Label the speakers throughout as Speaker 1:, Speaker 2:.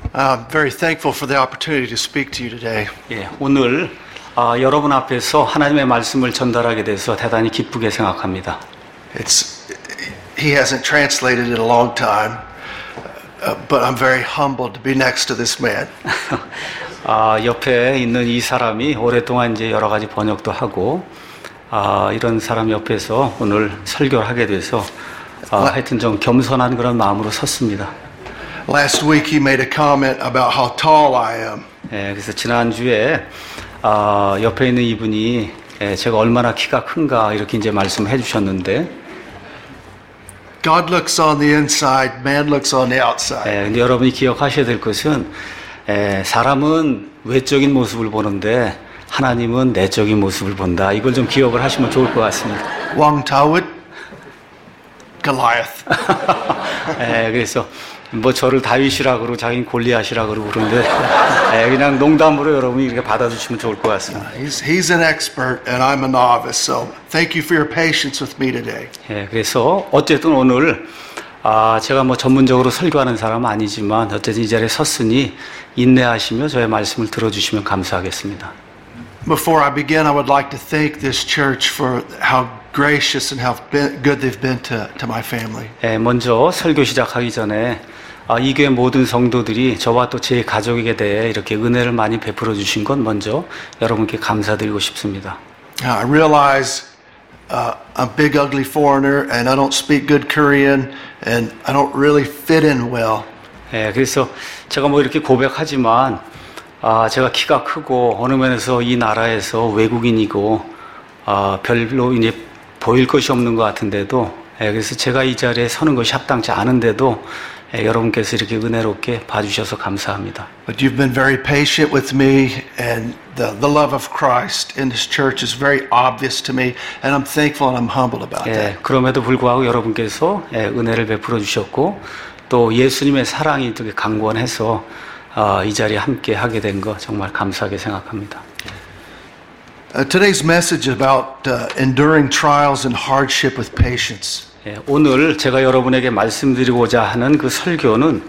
Speaker 1: I'm very thankful for the opportunity to speak to you today.
Speaker 2: 예, 오늘 여러분 앞에서 하나님의 말씀을 전달하게 돼서 대단히 기쁘게 생각합니다.
Speaker 1: He hasn't translated it a long time, but I'm very humbled to be next to this man.
Speaker 2: 옆에 있는 이 사람이 오랫동안 이제 여러 가지 번역도 하고 이런 사람 옆에서 오늘 설교를 하게 돼서 하여튼 좀 겸손한 그런 마음으로 섰습니다.
Speaker 1: Last week he made a comment about how tall I am.
Speaker 2: 예, 그래서 지난주에 옆에 있는 이분이 제가 얼마나 키가 큰가 이렇게 이제 말씀해 주셨는데
Speaker 1: God looks on the inside, man looks on the outside.
Speaker 2: 예, 근데 여러분이 기억하셔야 될 것은 사람은 외적인 모습을 보는데 하나님은 내적인 모습을 본다. 이걸 좀 기억을 하시면 좋을 것 같습니다.
Speaker 1: Wang Tawut, Goliath.
Speaker 2: 예, 그래서 뭐 저를 다윗이라 그러고 자기는 골리앗이라 그러고 그러는데 그냥 농담으로 여러분이 이렇게 받아주시면 좋을 것 같습니다.
Speaker 1: He's an expert and I'm a novice, so thank you for your patience with me today.
Speaker 2: 예, 그래서 어쨌든 오늘 제가 뭐 전문적으로 설교하는 사람은 아니지만 어쨌든 이 자리에 섰으니 인내하시며 저의 말씀을 들어주시면 감사하겠습니다.
Speaker 1: Before I begin, I would like to thank this church for how gracious and how good they've been to my family.
Speaker 2: 예, 먼저 설교 시작하기 전에 이 교회 모든 성도들이 저와 또 제 가족에게 대해 이렇게 은혜를 많이 베풀어 주신 건 먼저 여러분께 감사드리고 싶습니다.
Speaker 1: I realize I'm a big ugly foreigner and I don't speak good Korean and I don't really fit in well.
Speaker 2: 예, 그래서 제가 뭐 이렇게 고백하지만 제가 키가 크고 어느 면에서 이 나라에서 외국인이고 별로 이제 보일 것이 없는 것 같은데도 그래서 제가 이 자리에 서는 것이 합당치 않은데도 여러분께서 이렇게 은혜롭게 봐주셔서 감사합니다.
Speaker 1: But you've been very patient with me and the love of Christ in this church is very obvious to me and I'm thankful and I'm humbled about that.
Speaker 2: 그럼에도 불구하고 여러분께서 은혜를 베풀어 주셨고 또 예수님의 사랑이 되게 강권해서 이 자리에 함께 하게 된 거 정말 감사하게 생각합니다.
Speaker 1: Today's message about enduring trials and hardship with patience.
Speaker 2: 오늘 제가 여러분에게 말씀드리고자 하는 그 설교는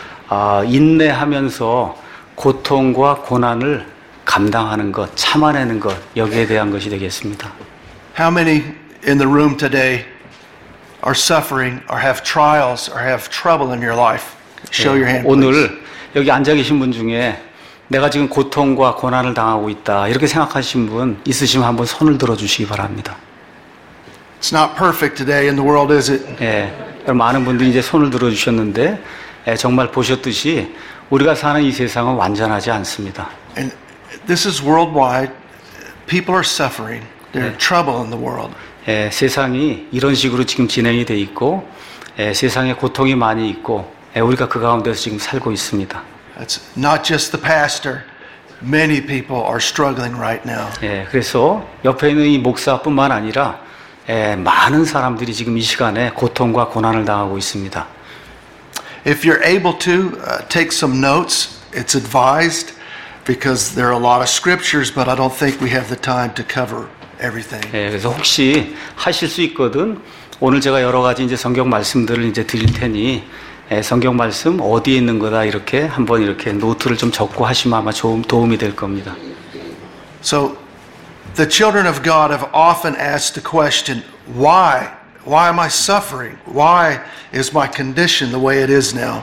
Speaker 2: 인내하면서 고통과 고난을 감당하는 것, 참아내는 것 여기에 대한 것이 되겠습니다.
Speaker 1: How many in the room today are suffering or have trials or have trouble in your life? Show your hand, please.
Speaker 2: 오늘 여기 앉아 계신 분 중에 내가 지금 고통과 고난을 당하고 있다 이렇게 생각하신 분 있으시면 한번 손을 들어 주시기 바랍니다.
Speaker 1: It's not perfect today in the world, is it?
Speaker 2: 많은 분들이 이제 손을 들어 주셨는데 정말 보셨듯이 우리가 사는 이 세상은 완전하지 않습니다.
Speaker 1: And this is worldwide. People are suffering. There's trouble in the world.
Speaker 2: 세상이 이런 식으로 지금 진행이 돼 있고 세상에 고통이 많이 있고 우리가 그 가운데서 지금 살고 있습니다.
Speaker 1: It's not just the pastor. Many people are struggling right now.
Speaker 2: 그래서 옆에 있는 이 목사뿐만 아니라 많은 사람들이 지금 이 시간에 고통과 고난을 당하고 있습니다.
Speaker 1: If you're able to take some notes, it's advised because there are a lot of scriptures, but I don't think we have the time to cover everything.
Speaker 2: 그래서 혹시 하실 수 있거든 오늘 제가 여러 가지 이제 성경 말씀들을 이제 드릴 테니 성경 말씀 어디에 있는 거다 이렇게 한번 이렇게 노트를 좀 적고 하시면 아마 도움이 될 겁니다.
Speaker 1: So the children of God have often asked the question, why? Why am I suffering? Why is my condition the way it is now?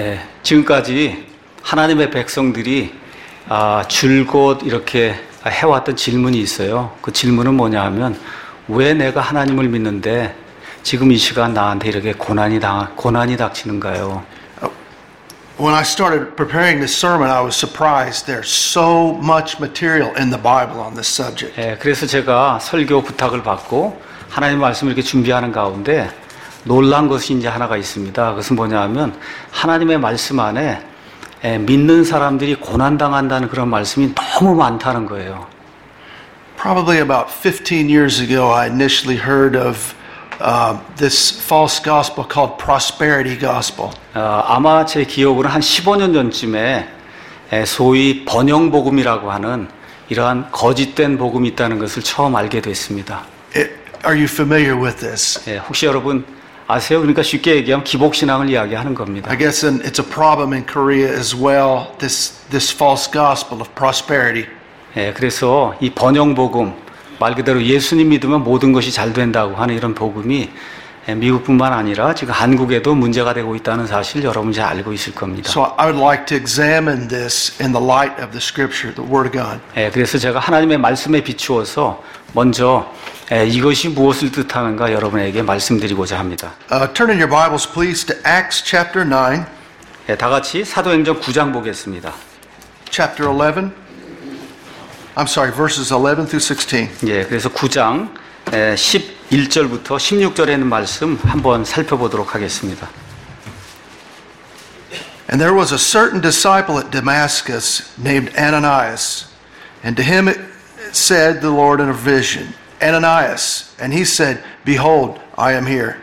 Speaker 2: 지금까지 하나님의 백성들이 줄곧 이렇게 해왔던 질문이 있어요. 그 질문은 뭐냐 하면 왜 내가 하나님을 믿는데 지금 이 시간 나한테 이렇게 고난이 닥치는가요?
Speaker 1: When I started preparing this sermon, I was surprised. There's so much material in the Bible on this subject.
Speaker 2: 그래서 제가 설교 부탁을 받고 하나님 말씀을 이렇게 준비하는 가운데 놀란 것이 이제 하나가 있습니다. 그것은 뭐냐 하면 하나님의 말씀 안에 믿는 사람들이 고난당한다는 그런 말씀이 너무 많다는 거예요.
Speaker 1: Probably about 15 years ago, I initially heard of this false gospel called prosperity gospel.
Speaker 2: 아마 제 기억으로는 한 15년 전쯤에 소위 번영복음이라고 하는 이러한 거짓된 복음이 있다는 것을 처음 알게 됐습니다.
Speaker 1: Are you familiar with this?
Speaker 2: 혹시 여러분 아세요? 그러니까 쉽게 얘기하면 기복신앙을 이야기하는 겁니다.
Speaker 1: I guess it's a problem in Korea as well, this false gospel of prosperity.
Speaker 2: 예, 그래서 이 번영복음, 말 그대로 예수님 믿으면 모든 것이 잘 된다고 하는 이런 복음이 미국뿐만 아니라 지금 한국에도 문제가 되고 있다는 사실 여러분 잘 알고 있을 겁니다.
Speaker 1: So I would like to examine this in the light of the Scripture, the Word of God.
Speaker 2: 예, 그래서 제가 하나님의 말씀에 비추어서 먼저 이것이 무엇을 뜻하는가 여러분에게 말씀드리고자 합니다.
Speaker 1: Turn in your Bibles, please, to Acts chapter 9.
Speaker 2: 예, 다 같이 사도행전 9장 보겠습니다.
Speaker 1: Chapter 11. I'm sorry, verses 11 through 16.
Speaker 2: 예, 그래서 9장 11절부터 16절에 있는 말씀 한번 살펴보도록 하겠습니다.
Speaker 1: And there was a certain disciple at Damascus named Ananias, and to him it said the Lord in a vision, Ananias, and he said, Behold, I am here.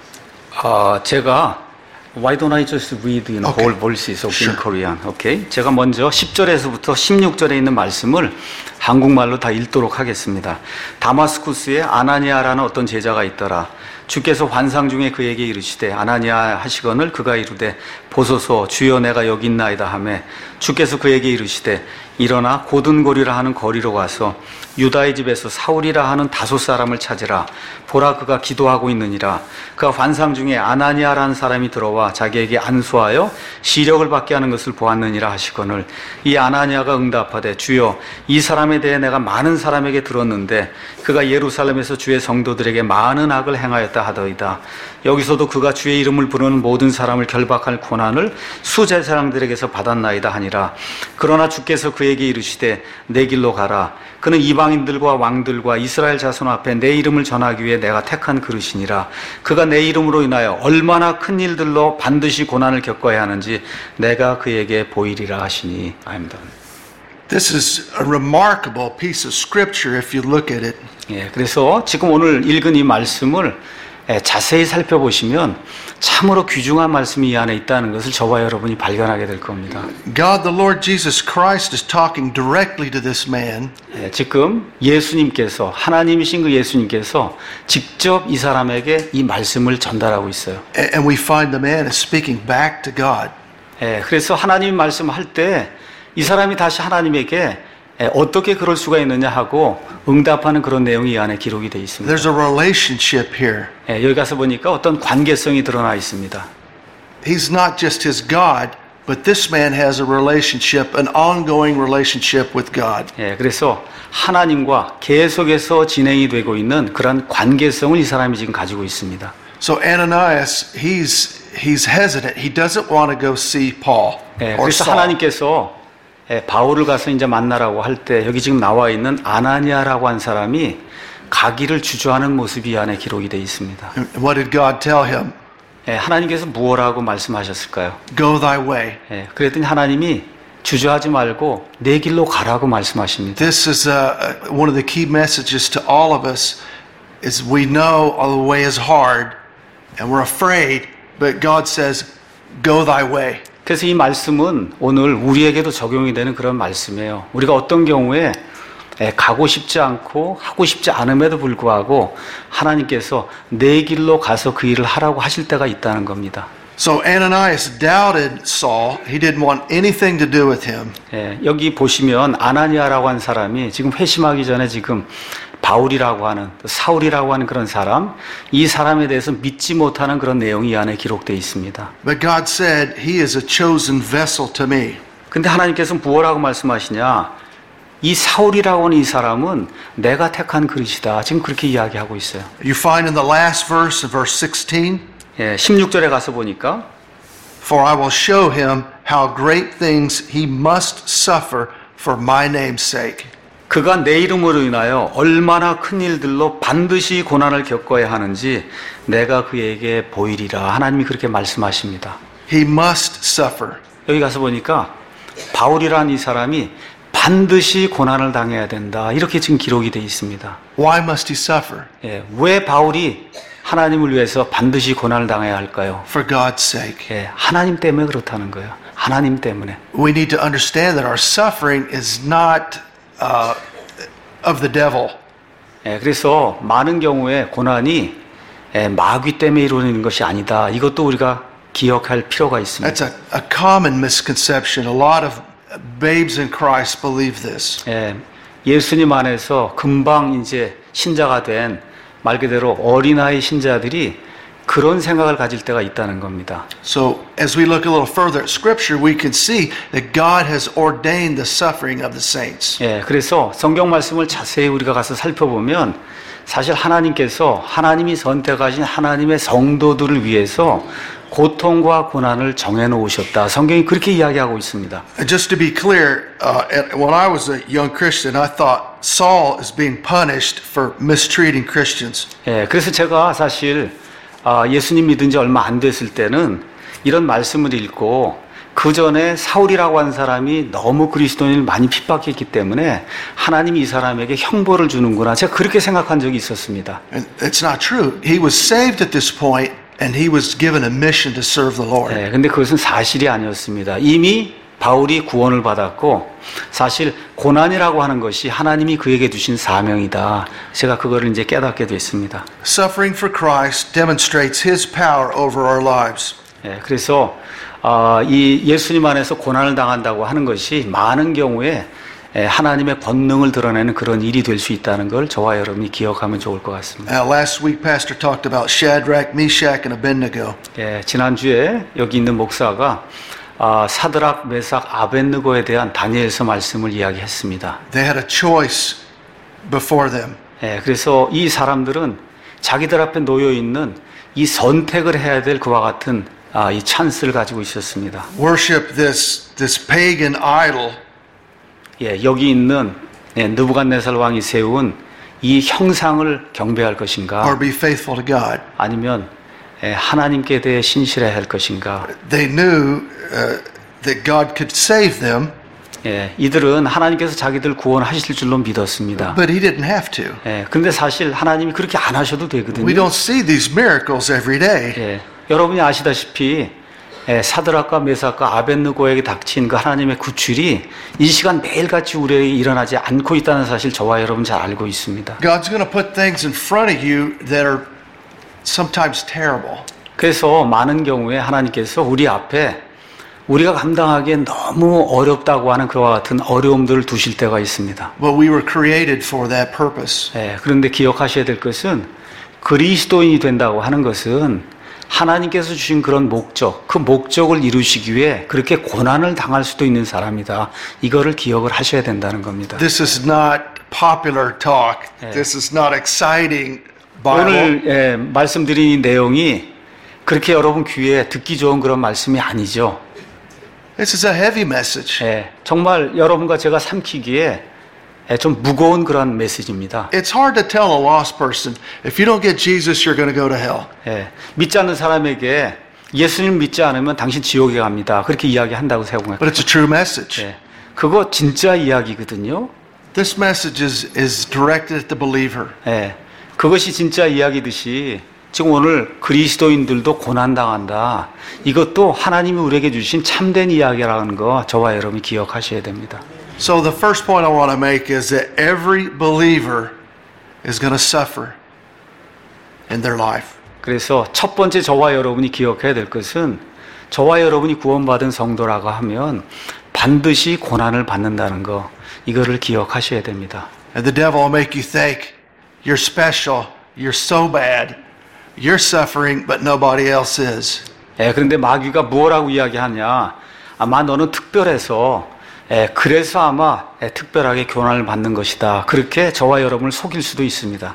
Speaker 2: 제가 Why don't I just read in
Speaker 1: Okay.
Speaker 2: whole verses of in
Speaker 1: Sure.
Speaker 2: Korean? Okay. 제가 먼저 10절에서부터 16절에 있는 말씀을 한국말로 다 읽도록 하겠습니다. 다마스쿠스에 아나니아라는 어떤 제자가 있더라. 주께서 환상 중에 그에게 이르시되 아나니아 하시거늘 그가 이르되 보소서 주여 내가 여기 있나이다 하매 주께서 그에게 이르시되 일어나 고든고리라 하는 거리로 가서 유다의 집에서 사울이라 하는 다섯 사람을 찾으라. 보라 그가 기도하고 있느니라. 그가 환상 중에 아나니아라는 사람이 들어와 자기에게 안수하여 시력을 받게 하는 것을 보았느니라 하시거늘 이 아나니아가 응답하되 주여 이 사람에 대해 내가 많은 사람에게 들었는데 그가 예루살렘에서 주의 성도들에게 많은 악을 행하였다 하더이다. 여기서도 그가 주의 이름을 부르는 모든 사람을 결박할 고난을 수제사장들에게서 받았나이다 하니라. 그러나 주께서 그에게 이르시되 내 길로 가라. 그는 이방인들과 왕들과 이스라엘 자손 앞에 내 이름을 전하기 위해 내가 택한 그릇이니라. 그가 내 이름으로 인하여 얼마나 큰 일들로 반드시 고난을 겪어야 하는지 내가 그에게 보이리라 하시니. I'm done.
Speaker 1: This is a remarkable piece of Scripture if you look at it.
Speaker 2: 예, 그래서 지금 오늘 읽은 이 말씀을 자세히 살펴보시면 참으로 귀중한 말씀이 이 안에 있다는 것을 저와 여러분이 발견하게 될 겁니다.
Speaker 1: God the Lord Jesus Christ is talking directly to this man.
Speaker 2: 지금 예수님께서 하나님이신 그 예수님께서 직접 이 사람에게 이 말씀을 전달하고 있어요.
Speaker 1: And we find the man is speaking back to God.
Speaker 2: 그래서 하나님 말씀할 때 이 사람이 다시 하나님에게 어떻게 그럴 수가 있느냐 하고 응답하는 그런 내용이 이 안에 기록이 되어 있습니다.
Speaker 1: There's a relationship here.
Speaker 2: 여기 가서 보니까 어떤 관계성이 드러나 있습니다.
Speaker 1: He's not just his God, but this man has a relationship, an ongoing relationship with God.
Speaker 2: 그래서 하나님과 계속해서 진행이 되고 있는 그런 관계성을 이 사람이 지금 가지고 있습니다.
Speaker 1: So Ananias, he's hesitant. He doesn't want to go see Paul or
Speaker 2: 그래서
Speaker 1: Saul.
Speaker 2: 하나님께서 바울을 가서 이제 만나라고 할 때 여기 지금 나와 있는 아나니아라고 한 사람이 가기를 주저하는 모습이 이 안에 기록이 되어 있습니다.
Speaker 1: And what did God tell him?
Speaker 2: 하나님께서 무엇라고 말씀하셨을까요?
Speaker 1: Go thy way.
Speaker 2: 그랬더니 하나님이 주저하지 말고 내 길로 가라고 말씀하십니다.
Speaker 1: This is one of the key messages to all of us is we know the way is hard and we're afraid, but God says, go thy way.
Speaker 2: 그래서 이 말씀은 오늘 우리에게도 적용이 되는 그런 말씀이에요. 우리가 어떤 경우에 가고 싶지 않고 하고 싶지 않음에도 불구하고 하나님께서 내 길로 가서 그 일을 하라고 하실 때가 있다는 겁니다.
Speaker 1: So Ananias doubted Saul. He didn't want anything to do with him.
Speaker 2: 여기 보시면 아나니아라고 한 사람이 지금 회심하기 전에 지금 바울이라고 하는 사울이라고 하는 그런 사람, 이 사람에 대해서 믿지 못하는 그런 내용이 이 안에 기록되어 있습니다.
Speaker 1: But God said, he is a chosen vessel to me.
Speaker 2: 근데 하나님께서 뭐라고 말씀하시냐? 이 사울이라고 하는 이 사람은 내가 택한 그릇이다. 지금 그렇게 이야기하고 있어요.
Speaker 1: You find in the last verse, verse 16,
Speaker 2: 16절에 가서 보니까
Speaker 1: for I will show him how great things he must suffer for my name's sake.
Speaker 2: 그가 내 이름으로 인하여 얼마나 큰 일들로 반드시 고난을 겪어야 하는지 내가 그에게 보이리라. 하나님이 그렇게 말씀하십니다.
Speaker 1: He must suffer.
Speaker 2: 여기 가서 보니까 바울이라는 이 사람이 반드시 고난을 당해야 된다. 이렇게 지금 기록이 되어 있습니다.
Speaker 1: Why must he suffer?
Speaker 2: 왜 바울이 하나님을 위해서 반드시 고난을 당해야 할까요?
Speaker 1: For God's sake.
Speaker 2: 하나님 때문에 그렇다는 거예요. 하나님 때문에.
Speaker 1: We need to understand that our suffering is not of the devil.
Speaker 2: 그래서 많은 경우에 고난이 마귀 때문에 이루어지는 것이 아니다. 이것도 우리가 기억할 필요가 있습니다.
Speaker 1: That's a common misconception. A lot of babes in Christ believe this.
Speaker 2: 예수님 안에서 금방 이제 신자가 된 말 그대로 어린아이 신자들이 그런 생각을 가질 때가 있다는 겁니다.
Speaker 1: So as we look a little further at Scripture, we can see that God has ordained the suffering of the saints.
Speaker 2: 그래서 성경 말씀을 자세히 우리가 가서 살펴보면 사실 하나님께서 하나님이 선택하신 하나님의 성도들을 위해서 고통과 고난을 정해놓으셨다. 성경이 그렇게 이야기하고 있습니다.
Speaker 1: And just to be clear, when I was a young Christian, I thought Saul is being punished for mistreating Christians.
Speaker 2: 그래서 제가 사실 예수님 믿은 지 얼마 안 됐을 때는 이런 말씀을 읽고 그 전에 사울이라고 하는 사람이 너무 그리스도인을 많이 핍박했기 때문에 하나님이 이 사람에게 형벌을 주는구나. 제가 그렇게 생각한 적이 있었습니다.
Speaker 1: And it's not true. He was saved at this point, and he was given a mission to serve the Lord.
Speaker 2: 근데 그것은 사실이 아니었습니다. 이미 바울이 구원을 받았고 사실 고난이라고 하는 것이 하나님이 그에게 주신 사명이다. 제가 그거를 이제 깨닫게 됐습니다.
Speaker 1: Suffering for Christ demonstrates His power over our lives.
Speaker 2: 그래서 이 예수님 안에서 고난을 당한다고 하는 것이 많은 경우에 하나님의 권능을 드러내는 그런 일이 될 수 있다는 걸 저와 여러분이 기억하면 좋을 것 같습니다.
Speaker 1: Last week, Pastor talked about Shadrach, Meshach, and Abednego.
Speaker 2: 지난주에 여기 있는 목사가 사드락, 메삭, 아벳느고에 대한 다니엘서 말씀을 이야기했습니다.
Speaker 1: They had a choice before them.
Speaker 2: 그래서 이 사람들은 자기들 앞에 놓여 있는 이 선택을 해야 될 그와 같은 이 찬스를 가지고 있었습니다.
Speaker 1: Worship this pagan idol.
Speaker 2: 여기 있는 느부갓네살 왕이 세운 이 형상을 경배할 것인가?
Speaker 1: Or be faithful to God.
Speaker 2: 아니면 하나님께 대해 신실해야 할 것인가?
Speaker 1: They knew that God could save them.
Speaker 2: 이들은 하나님께서 자기들 구원하실 줄로 믿었습니다.
Speaker 1: But He didn't have to.
Speaker 2: 그런데 사실 하나님이 그렇게 안 하셔도 되거든요.
Speaker 1: We don't see these miracles every day.
Speaker 2: 여러분이 아시다시피 사드락과 메삭과 아벳느고에게 닥친 그 하나님의 구출이 이 시간 매일같이 우리에게 일어나지 않고 있다는 사실 저와 여러분 잘 알고 있습니다.
Speaker 1: God's going to put things in front of you that are sometimes terrible.
Speaker 2: 그래서 많은 경우에 하나님께서 우리 앞에 우리가 감당하기엔 너무 어렵다고 하는 그와 같은 어려움들을 두실 때가 있습니다.
Speaker 1: But we were created for that purpose.
Speaker 2: 그런데 기억하셔야 될 것은 그리스도인이 된다고 하는 것은 하나님께서 주신 그런 목적, 그 목적을 이루시기 위해 그렇게 고난을 당할 수도 있는 사람이다. 이거를 기억을 하셔야 된다는 겁니다.
Speaker 1: This is not popular talk. This is not exciting Bible.
Speaker 2: 오늘 말씀드린 이 내용이 그렇게 여러분 귀에 듣기 좋은 그런 말씀이 아니죠.
Speaker 1: This is a heavy message.
Speaker 2: 정말 여러분과 제가 삼키기에 좀 무거운 그런 메시지입니다.
Speaker 1: It's hard to tell a lost person, if you don't get Jesus, you're going to go to hell.
Speaker 2: 믿지 않는 사람에게 예수님 믿지 않으면 당신 지옥에 갑니다. 그렇게 이야기한다고 생각합니다.
Speaker 1: But it's a true message.
Speaker 2: 그거 진짜 이야기거든요.
Speaker 1: This message is directed at the believer.
Speaker 2: 그것이 진짜 이야기듯이 지금 오늘 그리스도인들도 고난당한다. 이것도 하나님이 우리에게 주신 참된 이야기라는 거 저와 여러분이 기억하셔야 됩니다.
Speaker 1: So the first point I want to make is that every believer is going to suffer in their life.
Speaker 2: 그래서 첫 번째 저와 여러분이 기억해야 될 것은 저와 여러분이 구원받은 성도라고 하면 반드시 고난을 받는다는 거 이거를 기억하셔야 됩니다.
Speaker 1: And the devil will make you think you're special, you're so bad, you're suffering, but nobody else is.
Speaker 2: 그런데 마귀가 뭐라고 이야기하냐? 아마 너는 특별해서 그래서 아마 특별하게 고난을 받는 것이다. 그렇게 저와 여러분을 속일 수도 있습니다.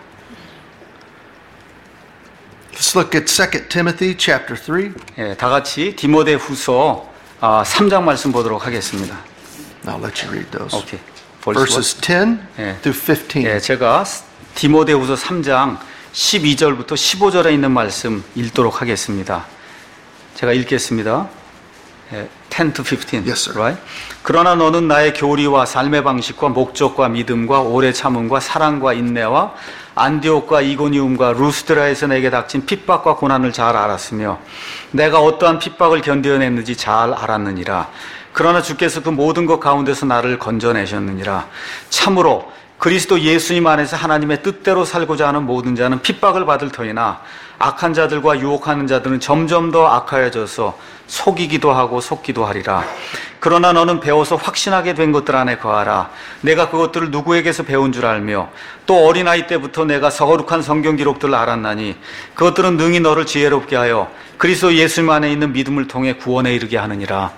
Speaker 1: Let's look at 2 Timothy chapter 3.
Speaker 2: 다 같이 디모데후서 3장 말씀 보도록 하겠습니다.
Speaker 1: I'll let you read those.
Speaker 2: 오케이.
Speaker 1: Verses 10 through 15.
Speaker 2: 제가 디모데후서 3장 12절부터 15절에 있는 말씀 읽도록 하겠습니다. 제가 읽겠습니다. 10 to 15.
Speaker 1: Yes, sir.
Speaker 2: Right? 그러나 너는 나의 교리와 삶의 방식과 목적과 믿음과 오래 참음과 사랑과 인내와 안디옥과 이고니움과 루스드라에서 내게 닥친 핍박과 고난을 잘 알았으며 내가 어떠한 핍박을 견뎌냈는지 잘 알았느니라. 그러나 주께서 그 모든 것 가운데서 나를 건져내셨느니라. 참으로 그리스도 예수님 안에서 하나님의 뜻대로 살고자 하는 모든 자는 핍박을 받을 터이나 악한 자들과 유혹하는 자들은 점점 더 악하여져서 속이기도 하고 속기도 하리라. 그러나 너는 배워서 확신하게 된 것들 안에 거하라. 내가 그것들을 누구에게서 배운 줄 알며 또 어린아이 때부터 내가 거룩한 성경 기록들을 알았나니 그것들은 능히 너를 지혜롭게 하여 그리스도 예수님 안에 있는 믿음을 통해 구원에 이르게 하느니라.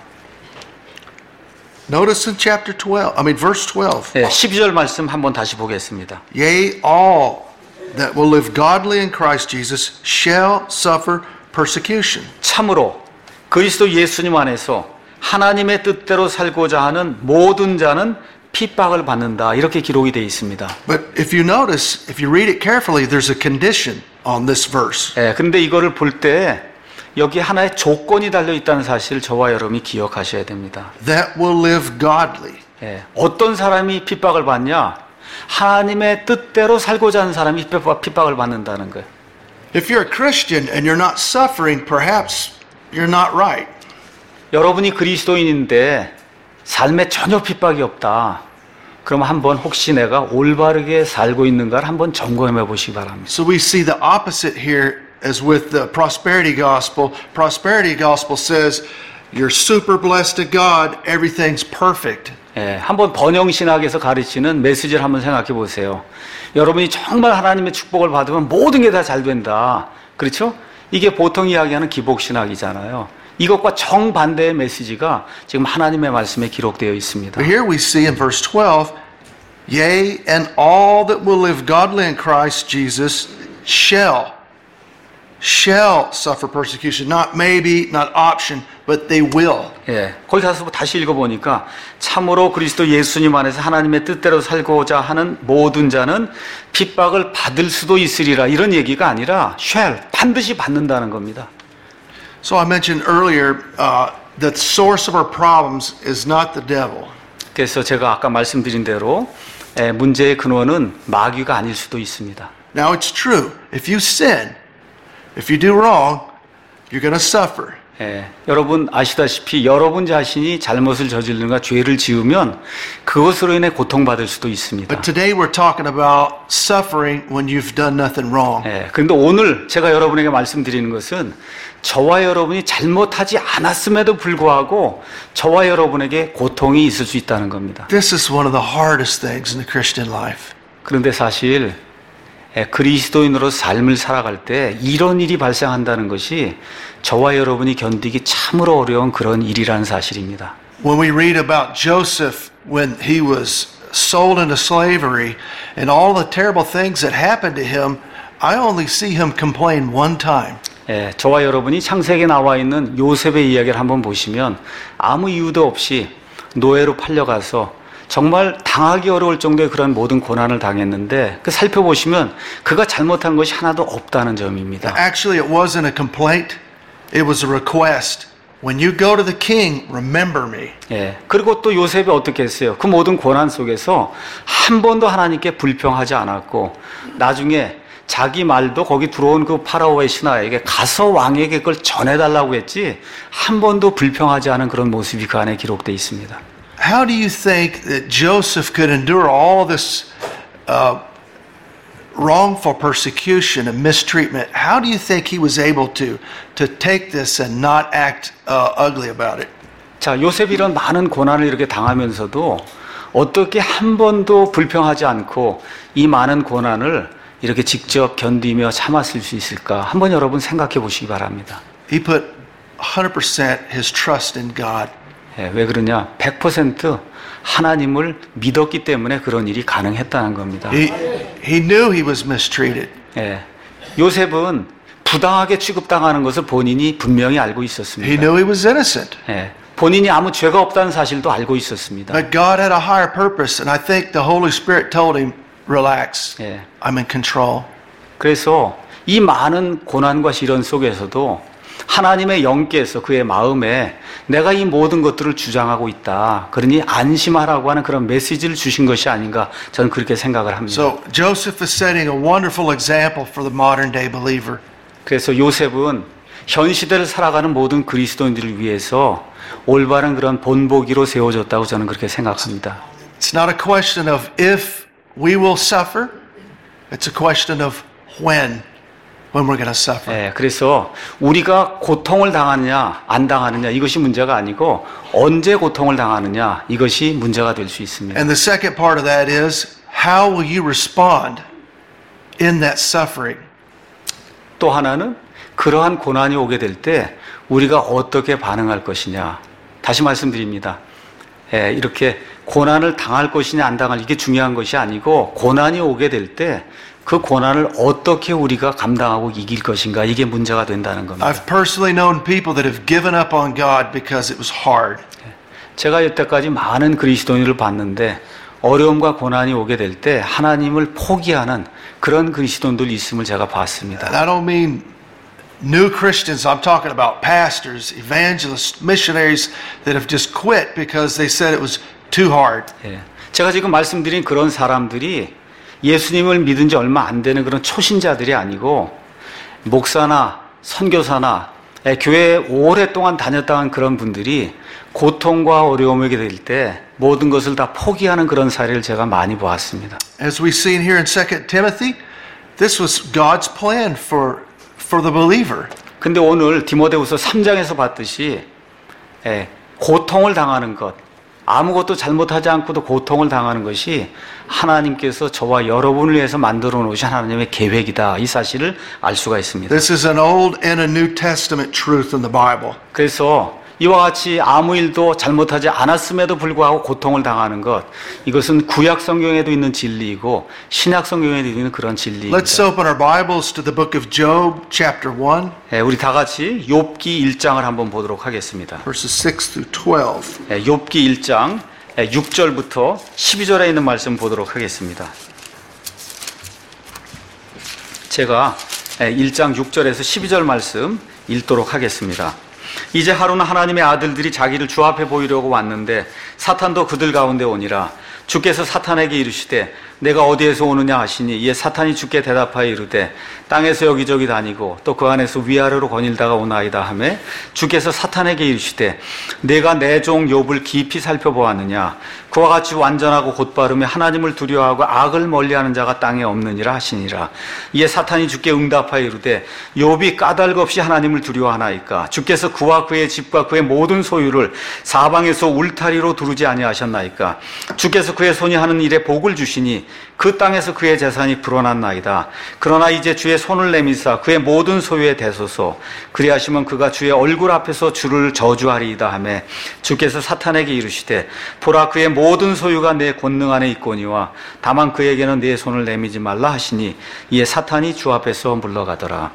Speaker 1: Notice in chapter 12, verse 12.
Speaker 2: 네, 12절 말씀 한번 다시 보겠습니다.
Speaker 1: Yea, all that will live godly in Christ Jesus shall suffer persecution.
Speaker 2: 참으로 그리스도 예수님 안에서 하나님의 뜻대로 살고자 하는 모든 자는 핍박을 받는다. 이렇게 기록이 되어 있습니다.
Speaker 1: But if you notice, if you read it carefully, there's a condition on this verse.
Speaker 2: 예, 근데 이거를 볼 때 여기 하나의 조건이 달려 있다는 사실을 저와 여러분이 기억하셔야 됩니다.
Speaker 1: That will live godly.
Speaker 2: 예, 어떤 사람이 핍박을 받냐? 하나님의 뜻대로 살고자 하는 사람이 핍박을 받는다는 거예요.
Speaker 1: If you're a Christian and you're not suffering, perhaps you're not right.
Speaker 2: 여러분이 그리스도인인데 삶에 전혀 핍박이 없다. 그럼 한번 혹시 내가 올바르게 살고 있는가를 한번 점검해 보시기 바랍니다.
Speaker 1: So we see the opposite here as with the prosperity gospel. Prosperity gospel says you're super blessed to God, everything's perfect.
Speaker 2: 예, 한번 번영신학에서 가르치는 메시지를 한번 생각해 보세요. 여러분이 정말 하나님의 축복을 받으면 모든 게 다 잘 된다. 그렇죠? 이게 보통 이야기하는 기복신학이잖아요. 이것과 정반대의 메시지가 지금 하나님의 말씀에 기록되어 있습니다.
Speaker 1: But here we see in verse 12, yea, and all that will live godly in Christ Jesus shall suffer persecution. Not maybe, not option, but they will.
Speaker 2: 예, 거기 가서 다시 읽어보니까 참으로 그리스도 예수님 안에서 하나님의 뜻대로 살고자 하는 모든 자는 핍박을 받을 수도 있으리라. 이런 얘기가 아니라 shall, 반드시 받는다는 겁니다.
Speaker 1: So I mentioned earlier the source of our problems is not the devil.
Speaker 2: 그래서 제가 아까 말씀드린 대로 문제의 근원은 마귀가 아닐 수도 있습니다.
Speaker 1: Now it's true. If you sin, if you do wrong, you're going to suffer.
Speaker 2: 예, 여러분 아시다시피 여러분 자신이 잘못을 저지르는가 죄를 지으면 그것으로 인해 고통받을 수도 있습니다.
Speaker 1: But today we're talking about suffering when you've done nothing wrong.
Speaker 2: 예, 그런데 오늘 제가 여러분에게 말씀드리는 것은 저와 여러분이 잘못하지 않았음에도 불구하고 저와 여러분에게 고통이 있을 수 있다는 겁니다.
Speaker 1: This is one of the hardest things in the Christian life.
Speaker 2: 그런데 사실 그리스도인으로 삶을 살아갈 때 이런 일이 발생한다는 것이 저와 여러분이 견디기 참으로 어려운 그런 일이라는 사실입니다.
Speaker 1: When we read about Joseph when he was sold into slavery and all the terrible things that happened to him, I only see him complain one time.
Speaker 2: 예, 저와 여러분이 창세기에 나와 있는 요셉의 이야기를 한번 보시면 아무 이유도 없이 노예로 팔려가서 정말 당하기 어려울 정도의 그런 모든 고난을 당했는데 그 살펴보시면 그가 잘못한 것이 하나도 없다는 점입니다.
Speaker 1: Actually, it wasn't a complaint. It was a request. When you go to the king, remember me.
Speaker 2: 예, 그리고 또 요셉이 어떻게 했어요? 그 모든 고난 속에서 한 번도 하나님께 불평하지 않았고 나중에 자기 말도 거기 들어온 그 파라오의 신하에게 가서 왕에게 그걸 전해달라고 했지 한 번도 불평하지 않은 그런 모습이 그 안에 기록되어 있습니다.
Speaker 1: How do you think that Joseph could endure all this wrongful persecution and mistreatment? How do you think he was able to take this and not act ugly about it?
Speaker 2: 자, 요셉이 이런 많은 고난을 이렇게 당하면서도 어떻게 한 번도 불평하지 않고 이 많은 고난을 이렇게 직접 견디며 참았을 수 있을까? 한번 여러분 생각해 보시기 바랍니다.
Speaker 1: He put 100% his trust in God.
Speaker 2: 예, 왜 그러냐? 100% 하나님을 믿었기 때문에 그런 일이 가능했다는 겁니다.
Speaker 1: He knew he was mistreated.
Speaker 2: 예, 요셉은 부당하게 취급당하는 것을 본인이 분명히 알고
Speaker 1: He
Speaker 2: 있었습니다.
Speaker 1: knew he was innocent.
Speaker 2: 예, 본인이 아무 죄가 없다는 사실도 알고 있었습니다.
Speaker 1: But God had a higher purpose, and I think the Holy Spirit told him, relax,
Speaker 2: 예,
Speaker 1: I'm in control.
Speaker 2: 그래서 이 많은 고난과 시련 속에서도 하나님의 영께서 그의 마음에 내가 이 모든 것들을 주장하고 있다. 그러니 안심하라고 하는 그런 메시지를 주신 것이 아닌가 저는 그렇게 생각을 합니다.
Speaker 1: So Joseph is setting a wonderful example for the modern day believer.
Speaker 2: 그래서 요셉은 현 시대를 살아가는 모든 그리스도인들을 위해서 올바른 그런 본보기로 세워졌다고 저는 그렇게 생각합니다.
Speaker 1: It's not a question of if we will suffer. It's a question of when we're going to suffer.
Speaker 2: 예, 그래서 우리가 고통을 당하느냐 안 당하느냐 이것이 문제가 아니고 언제 고통을 당하느냐 이것이 문제가 될 수 있습니다.
Speaker 1: And the second part of that is how will you respond in that suffering?
Speaker 2: 또 하나는 그러한 고난이 오게 될 때 우리가 어떻게 반응할 것이냐. 다시 말씀드립니다. 예, 이렇게 고난을 당할 것이냐 안 당할 이게 중요한 것이 아니고 고난이 오게 될 때 그 고난을 어떻게 우리가 감당하고 이길 것인가 이게 문제가 된다는 겁니다.
Speaker 1: I've personally known people that have given up on God because it was hard.
Speaker 2: 제가 여태까지 많은 그리스도인을 봤는데 어려움과 고난이 오게 될 때 하나님을 포기하는 그런 그리스도인들 있음을 제가 봤습니다.
Speaker 1: And I don't mean new Christians. I'm talking about pastors, evangelists, missionaries that have just quit because they said it was too hard.
Speaker 2: 예, 제가 지금 말씀드린 그런 사람들이 예수님을 믿은 지 얼마 안 되는 그런 초신자들이 아니고 목사나 선교사나 교회에 오랫동안 다녔다는 그런 분들이 고통과 어려움이 오게 될 때 모든 것을 다 포기하는 그런 사례를 제가 많이 보았습니다.
Speaker 1: As we've seen here in 2 Timothy, this was God's plan for the believer.
Speaker 2: 근데 오늘 디모데후서 3장에서 봤듯이 고통을 당하는 것, 아무것도 잘못하지 않고도 고통을 당하는 것이 하나님께서 저와 여러분을 위해서 만들어 놓으신 하나님의 계획이다. 이 사실을 알 수가 있습니다.
Speaker 1: This is an Old and a New Testament truth in the Bible.
Speaker 2: 그래서 이와 같이 아무 일도 잘못하지 않았음에도 불구하고 고통을 당하는 것, 이것은 구약 성경에도 있는 진리이고 신약 성경에도 있는 그런 진리입니다.
Speaker 1: Let's open our Bibles to the book of Job, chapter 1,
Speaker 2: 우리 다 같이 욥기 1장을 한번 보도록 하겠습니다.
Speaker 1: verses 6 through 12.
Speaker 2: 욥기 1장 6절부터 12절에 있는 말씀 보도록 하겠습니다. 제가 1장 6절에서 12절 말씀 읽도록 하겠습니다. 이제 하루는 하나님의 아들들이 자기를 주 앞에 보이려고 왔는데 사탄도 그들 가운데 오니라. 주께서 사탄에게 이르시되 내가 어디에서 오느냐 하시니 이에 사탄이 주께 대답하여 이르되 땅에서 여기저기 다니고 또 그 안에서 위아래로 거닐다가 오나이다 하매 주께서 사탄에게 이르시되 내가 내 종 욥을 깊이 살펴보았느냐 그와 같이 완전하고 곧바르며 하나님을 두려워하고 악을 멀리하는 자가 땅에 없느니라 하시니라. 이에 사탄이 주께 응답하여 이르되 욥이 까닭 없이 하나님을 두려워하나이까 주께서 그와 그의 집과 그의 모든 소유를 사방에서 울타리로 두르지 아니하셨나이까 주께서 그의 손이 하는 일에 복을 주시니 그 땅에서 그의 재산이 불어났나이다. 그러나 이제 주의 손을 내미사 그의 모든 소유에 대소서 그리하시면 그가 주의 얼굴 앞에서 주를 저주하리이다 하매 주께서 사탄에게 이르시되 보라 그의 모든 소유가 내 권능 안에 있거니와 다만 그에게는 내 손을 내미지 말라 하시니 이에 사탄이 주 앞에서 물러가더라.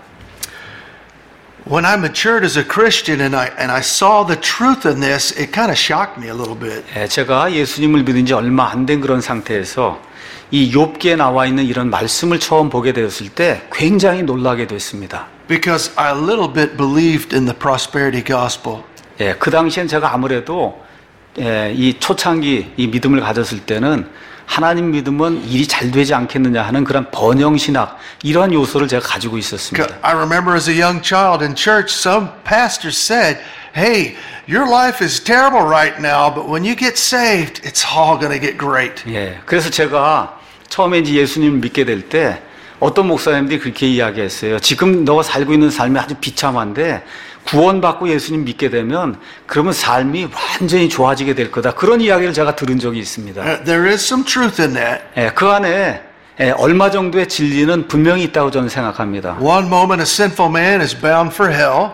Speaker 1: When I matured as a Christian and I saw the truth in this, it kind of shocked me a little bit.
Speaker 2: 제가 예수님을 믿은 지 얼마 안 된 그런 상태에서 이 욥기에 나와 있는 이런 말씀을 처음 보게 되었을 때 굉장히 놀라게 됐습니다.
Speaker 1: Because I a little bit believed in the prosperity gospel.
Speaker 2: 그 당시엔 제가 아무래도 이 초창기 이 믿음을 가졌을 때는 하나님 믿으면 일이 잘 되지 않겠느냐 하는 그런 번영신학 이런 요소를 제가 가지고 있었습니다.
Speaker 1: I remember as a young child in church, some pastors said, "Hey, your life is terrible right now, but when you get saved, it's all going to get great."
Speaker 2: 그래서 제가 처음에 이제 예수님을 믿게 될 때 어떤 목사님들이 그렇게 이야기했어요. 지금 너가 살고 있는 삶이 아주 비참한데 구원받고 예수님 믿게 되면 그러면 삶이 완전히 좋아지게 될 거다. 그런 이야기를 제가 들은 적이 있습니다.
Speaker 1: There is some truth in that.
Speaker 2: 그 안에 얼마 정도의 진리는 분명히 있다고 저는 생각합니다.
Speaker 1: One moment a sinful man is bound for hell.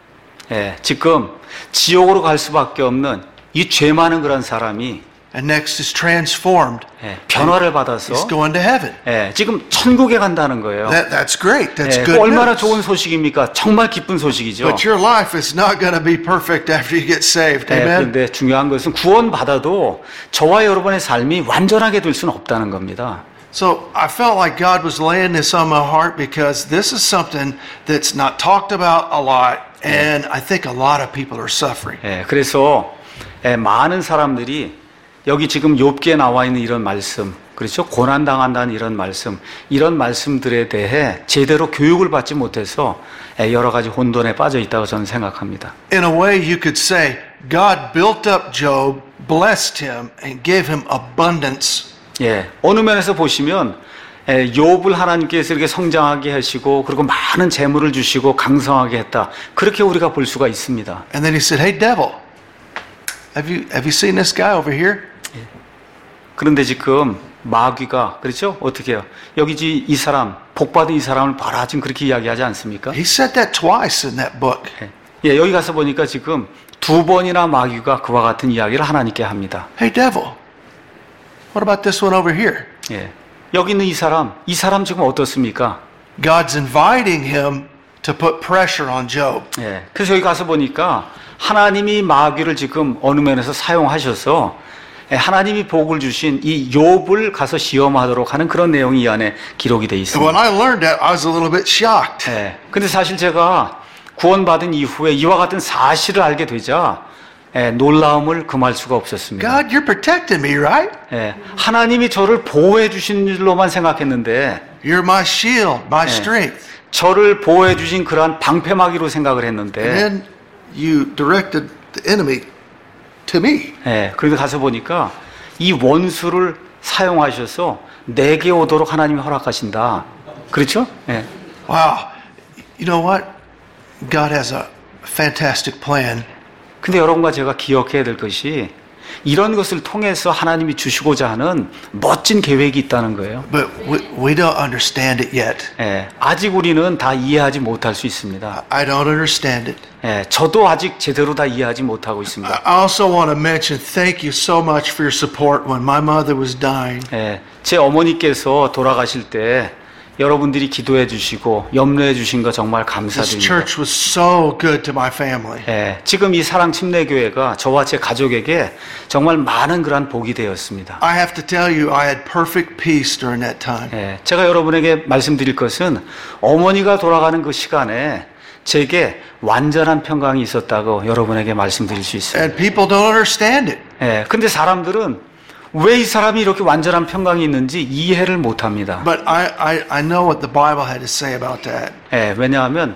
Speaker 2: 지금 지옥으로 갈 수밖에 없는 이 죄 많은 그런 사람이
Speaker 1: And next is transformed.
Speaker 2: 변화를 받아서
Speaker 1: He's going to heaven.
Speaker 2: 지금 천국에 간다는 거예요.
Speaker 1: That's great. That's good
Speaker 2: 얼마나
Speaker 1: news.
Speaker 2: 좋은 소식입니까? 정말 기쁜 소식이죠.
Speaker 1: But your life is not going to be perfect after you get saved. Amen.
Speaker 2: 그런데 중요한 것은 구원 받아도 저와 여러분의 삶이 완전하게 될 수는 없다는 겁니다.
Speaker 1: So I felt like God was laying this on my heart because this is something that's not talked about a lot, and I think a lot of people are suffering.
Speaker 2: 그래서 많은 사람들이 여기 지금 욥기에 나와 있는 이런 말씀, 그렇죠? 고난 당한다는 이런 말씀들에 대해 제대로 교육을 받지 못해서 여러 가지 혼돈에 빠져 있다고 저는 생각합니다.
Speaker 1: In a way, you could say God built up Job, blessed him, and gave him abundance.
Speaker 2: 예, 어느 면에서 보시면 욥을 하나님께서 이렇게 성장하게 하시고 그리고 많은 재물을 주시고 강성하게 했다. 그렇게 우리가 볼 수가 있습니다.
Speaker 1: And then he said, "Hey, devil, have you seen this guy over here?"
Speaker 2: 그런데 지금 마귀가 그렇죠? 어떻게 해요? 여기 이 사람 복받은 이 사람을 봐라 지금 그렇게 이야기하지 않습니까?
Speaker 1: He said that twice in that book.
Speaker 2: 예, 여기 가서 보니까 지금 2번이나 마귀가 그와 같은 이야기를 하나님께 합니다.
Speaker 1: "Hey, devil, what about this one over here?"
Speaker 2: 예, 여기 있는 이 사람 지금 어떻습니까?
Speaker 1: God's inviting him to put pressure on Job.
Speaker 2: 예, 그래서 여기 가서 보니까 하나님이 마귀를 지금 어느 면에서 사용하셔서 하나님이 복을 주신 이 욥을 가서 시험하도록 하는 그런 내용이 이 안에 기록이 되어
Speaker 1: And
Speaker 2: 있습니다.
Speaker 1: when I learned that, I was a little bit shocked.
Speaker 2: 예, 근데 사실 제가 구원받은 이후에 이와 같은 사실을 알게 되자 놀라움을 금할 수가 없었습니다.
Speaker 1: God, you're protecting me, right?
Speaker 2: 예, 하나님이 저를 보호해 주신 줄로만 생각했는데
Speaker 1: You're my shield, my strength.
Speaker 2: 저를 보호해 주신 그러한 방패막이로 생각을
Speaker 1: And
Speaker 2: 했는데
Speaker 1: then you directed the enemy to me.
Speaker 2: 예, 그런데 가서 보니까 이 원수를 사용하셔서 내게 오도록 하나님이 허락하신다. 그렇죠? 예.
Speaker 1: Wow. You know what? God has a fantastic plan.
Speaker 2: 근데 여러분과 제가 기억해야 될 것이 이런 것을 통해서 하나님이 주시고자 하는 멋진 계획이 있다는 거예요.
Speaker 1: But we don't understand it yet.
Speaker 2: 예, 아직 우리는 다 이해하지 못할 수 있습니다.
Speaker 1: I don't understand it.
Speaker 2: 예, 저도 아직 제대로 다 이해하지 못하고 있습니다.
Speaker 1: I also want to mention thank you so much for your support when my mother was dying.
Speaker 2: 예, 제 어머니께서 돌아가실 때 여러분들이 기도해 주시고 염려해 주신 거 정말
Speaker 1: This
Speaker 2: 감사드립니다.
Speaker 1: church was so good to my family.
Speaker 2: 예, 지금 이 사랑 침례교회가 저와 제 가족에게 정말 많은 그러한 복이 되었습니다.
Speaker 1: I have to tell you, I had perfect peace during that time.
Speaker 2: 예, 제가 여러분에게 말씀드릴 것은 어머니가 돌아가는 그 시간에 제게 완전한 평강이 있었다고 여러분에게 말씀드릴 수 있습니다.
Speaker 1: And people don't understand it.
Speaker 2: 예, 근데 사람들은 왜 이 사람이 이렇게 완전한 평강이 있는지 이해를 못합니다.
Speaker 1: But I know what the Bible had to say about that.
Speaker 2: 예, 왜냐하면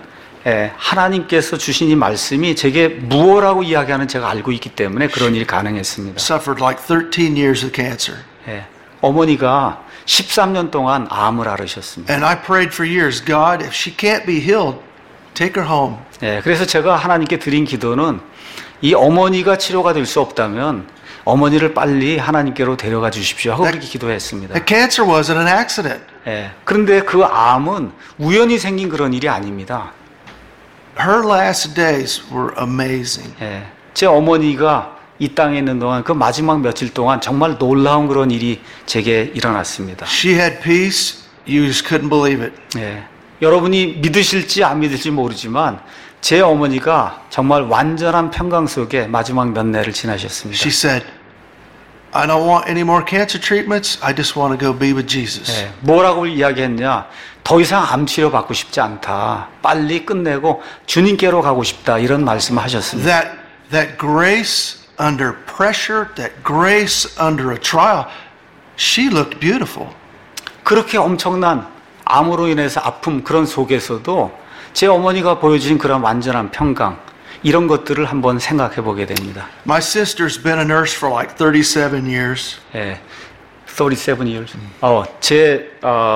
Speaker 2: 하나님께서 주신 이 말씀이 제게 무엇라고 이야기하는 제가 알고 있기 때문에 그런 일이 가능했습니다.
Speaker 1: Suffered like 13 years of cancer.
Speaker 2: 예, 어머니가 13년 동안 암을 앓으셨습니다.
Speaker 1: And I prayed for years, God, if she can't be healed, take her home.
Speaker 2: 예, 그래서 제가 하나님께 드린 기도는 이 어머니가 치료가 될 수 없다면 어머니를 빨리 하나님께로 데려가 주십시오 하고 그렇게 기도했습니다.
Speaker 1: The cancer wasn't an accident.
Speaker 2: 예, 그런데 그 암은 우연히 생긴 그런 일이 아닙니다.
Speaker 1: Her last days were amazing.
Speaker 2: 예, 제 어머니가 이 땅에 있는 동안 그 마지막 며칠 동안 정말 놀라운 그런 일이 제게 일어났습니다.
Speaker 1: She had peace. You just couldn't believe it.
Speaker 2: 예, 여러분이 믿으실지 안 믿을지 모르지만 제 어머니가 정말 완전한 평강 속에 마지막 몇 년을 지나셨습니다.
Speaker 1: She said, I don't want any more cancer treatments. I just want to go be with Jesus.
Speaker 2: 예, 뭐라고 이야기했냐? 더 이상 암 치료 받고 싶지 않다. 빨리 끝내고 주님께로 가고 싶다. 이런 말씀을 하셨습니다.
Speaker 1: That grace under pressure, that grace under a trial, she looked beautiful.
Speaker 2: 그렇게 엄청난 암으로 인해서 아픔 그런 속에서도 제 어머니가 보여주신 그런 완전한 평강 이런 것들을 한번 생각해 보게 됩니다.
Speaker 1: My sister's been a nurse for like 37 years.
Speaker 2: 예, 37 years. 제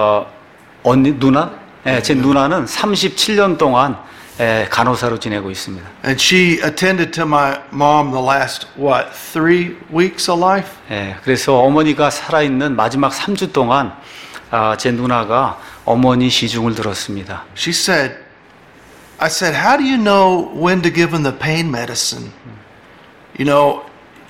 Speaker 2: 언니 누나, 제 누나는 37년 동안 간호사로 지내고 있습니다.
Speaker 1: And she attended to my mom the last 3 weeks of life.
Speaker 2: 예, 그래서 어머니가 살아있는 마지막 3주 동안 제 누나가 어머니 시중을 들었습니다.
Speaker 1: She said, I said, how do you know when to give them the pain medicine? You know,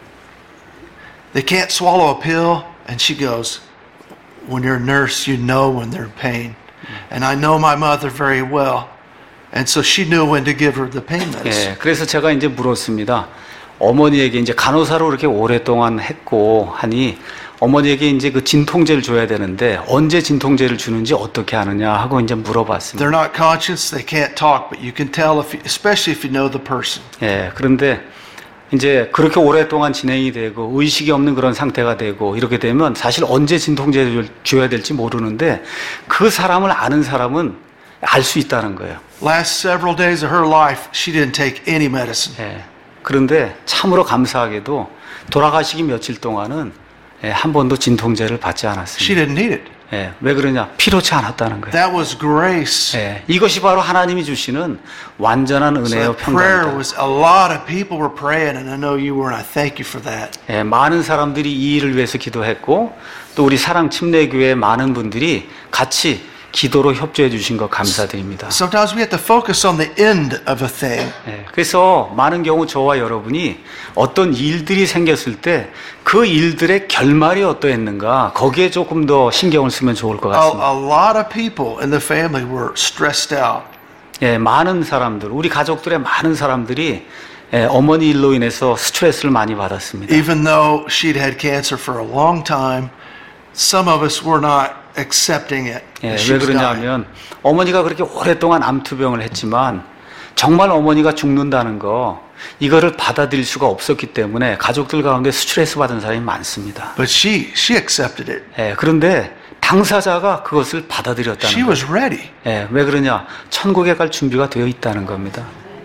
Speaker 1: they can't swallow a pill. And she goes, when you're a nurse, you know when they're in pain. And I know my mother very well. And so she knew when to give her the pain medicine.
Speaker 2: 예, 그래서 제가 이제 물었습니다. 어머니에게 이제 간호사로 이렇게 오랫동안 했고 하니 어머니에게 이제 그 진통제를 줘야 되는데 언제 진통제를 주는지 어떻게 하느냐 하고 이제 물어봤습니다.
Speaker 1: They're not conscious, they can't talk, but you can tell, especially if you know the person.
Speaker 2: 예, 그런데 이제 그렇게 오랫동안 진행이 되고 의식이 없는 그런 상태가 되고 이렇게 되면 사실 언제 진통제를 줘야 될지 모르는데 그 사람을 아는 사람은 알 수 있다는 거예요.
Speaker 1: Last several days of her life, she didn't take any medicine.
Speaker 2: 예, 그런데 참으로 감사하게도 돌아가시기 며칠 동안은 한 번도 진통제를 받지
Speaker 1: She
Speaker 2: 않았습니다.
Speaker 1: didn't need it.
Speaker 2: 예, 왜 그러냐? 필요치 않았다는 거예요.
Speaker 1: That was grace.
Speaker 2: 예, 이것이 바로 하나님이 주시는 완전한
Speaker 1: So
Speaker 2: 은혜요
Speaker 1: that prayer
Speaker 2: 평강이다.
Speaker 1: was, a lot of people were praying, and I know you were, and I thank you for that.
Speaker 2: 예, 많은 사람들이 이 일을 위해서 기도했고 또 우리 사랑 침례교회 많은 분들이 같이 기도로 협조해 주신 것 감사드립니다.
Speaker 1: Sometimes we have to focus on the end of a thing.
Speaker 2: 예, 그래서 많은 경우 저와 여러분이 어떤 일들이 생겼을 때 그 일들의 결말이 어떠했는가 거기에 조금 더 신경을 쓰면 좋을 것 같습니다.
Speaker 1: A lot of people in the family were stressed out.
Speaker 2: 예, 많은 사람들, 우리 가족들의 많은 사람들이 어머니 일로 인해서 스트레스를 많이 받았습니다.
Speaker 1: Even though she'd had cancer for a long time, some of us were not accepting it.
Speaker 2: 예,
Speaker 1: That she
Speaker 2: 왜
Speaker 1: was dying.
Speaker 2: 그러냐면 어머니가 그렇게 오랫동안 암투병을 했지만 정말 어머니가 죽는다는 거 이거를 받아들일 수가 없었기 때문에 가족들 가운데 스트레스 받은 사람이 많습니다.
Speaker 1: But she accepted it.
Speaker 2: 예, 그런데 당사자가 그것을 받아들였다는
Speaker 1: She
Speaker 2: 거예요.
Speaker 1: was ready.
Speaker 2: 예, 왜 그러냐? 천국에 갈 준비가 되어 있다는 겁니다.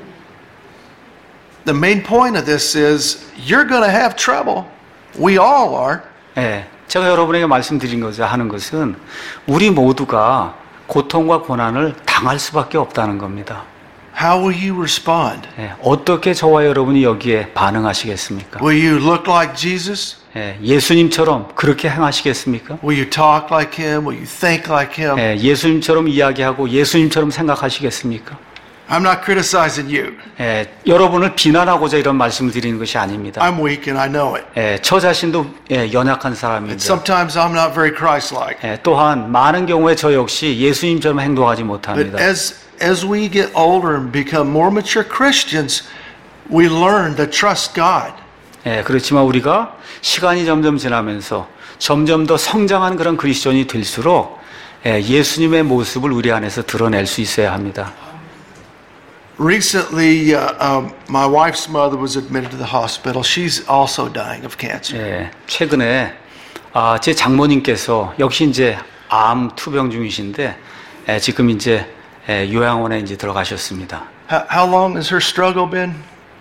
Speaker 1: The main point of this is you're going to have trouble. We all are.
Speaker 2: 예, 제가 여러분에게 말씀드린 하는 것은 우리 모두가 고통과 고난을 당할 수밖에 없다는 겁니다.
Speaker 1: How will you respond?
Speaker 2: 예, 어떻게 저와 여러분이 여기에 반응하시겠습니까?
Speaker 1: Will you look like Jesus?
Speaker 2: 예, 예수님처럼 그렇게 행하시겠습니까?
Speaker 1: Will you talk like him? Will you think like him?
Speaker 2: 예, 예수님처럼 이야기하고 예수님처럼 생각하시겠습니까?
Speaker 1: I'm not criticizing you.
Speaker 2: 예, 여러분을 비난하고자 이런 말씀을 드리는 것이 아닙니다.
Speaker 1: I'm weak and I know it.
Speaker 2: 예, 저 자신도 연약한 사람입니다.
Speaker 1: Sometimes I'm not very Christ-like.
Speaker 2: 예, 또한 많은 경우에 저 역시 예수님처럼 행동하지
Speaker 1: But
Speaker 2: 못합니다.
Speaker 1: as we get older and become more mature Christians, we learn to trust God.
Speaker 2: 예, 그렇지만 우리가 시간이 점점 지나면서 점점 더 성장한 그런 그리스도인이 될수록 예수님의 모습을 우리 안에서 드러낼 수 있어야 합니다.
Speaker 1: Recently, my wife's mother was admitted to the hospital. She's also dying of cancer.
Speaker 2: 예, 최근에 제 장모님께서 역시 이제 암 투병 중이신데 지금 이제 요양원에 이제 들어가셨습니다.
Speaker 1: How long has her struggle been?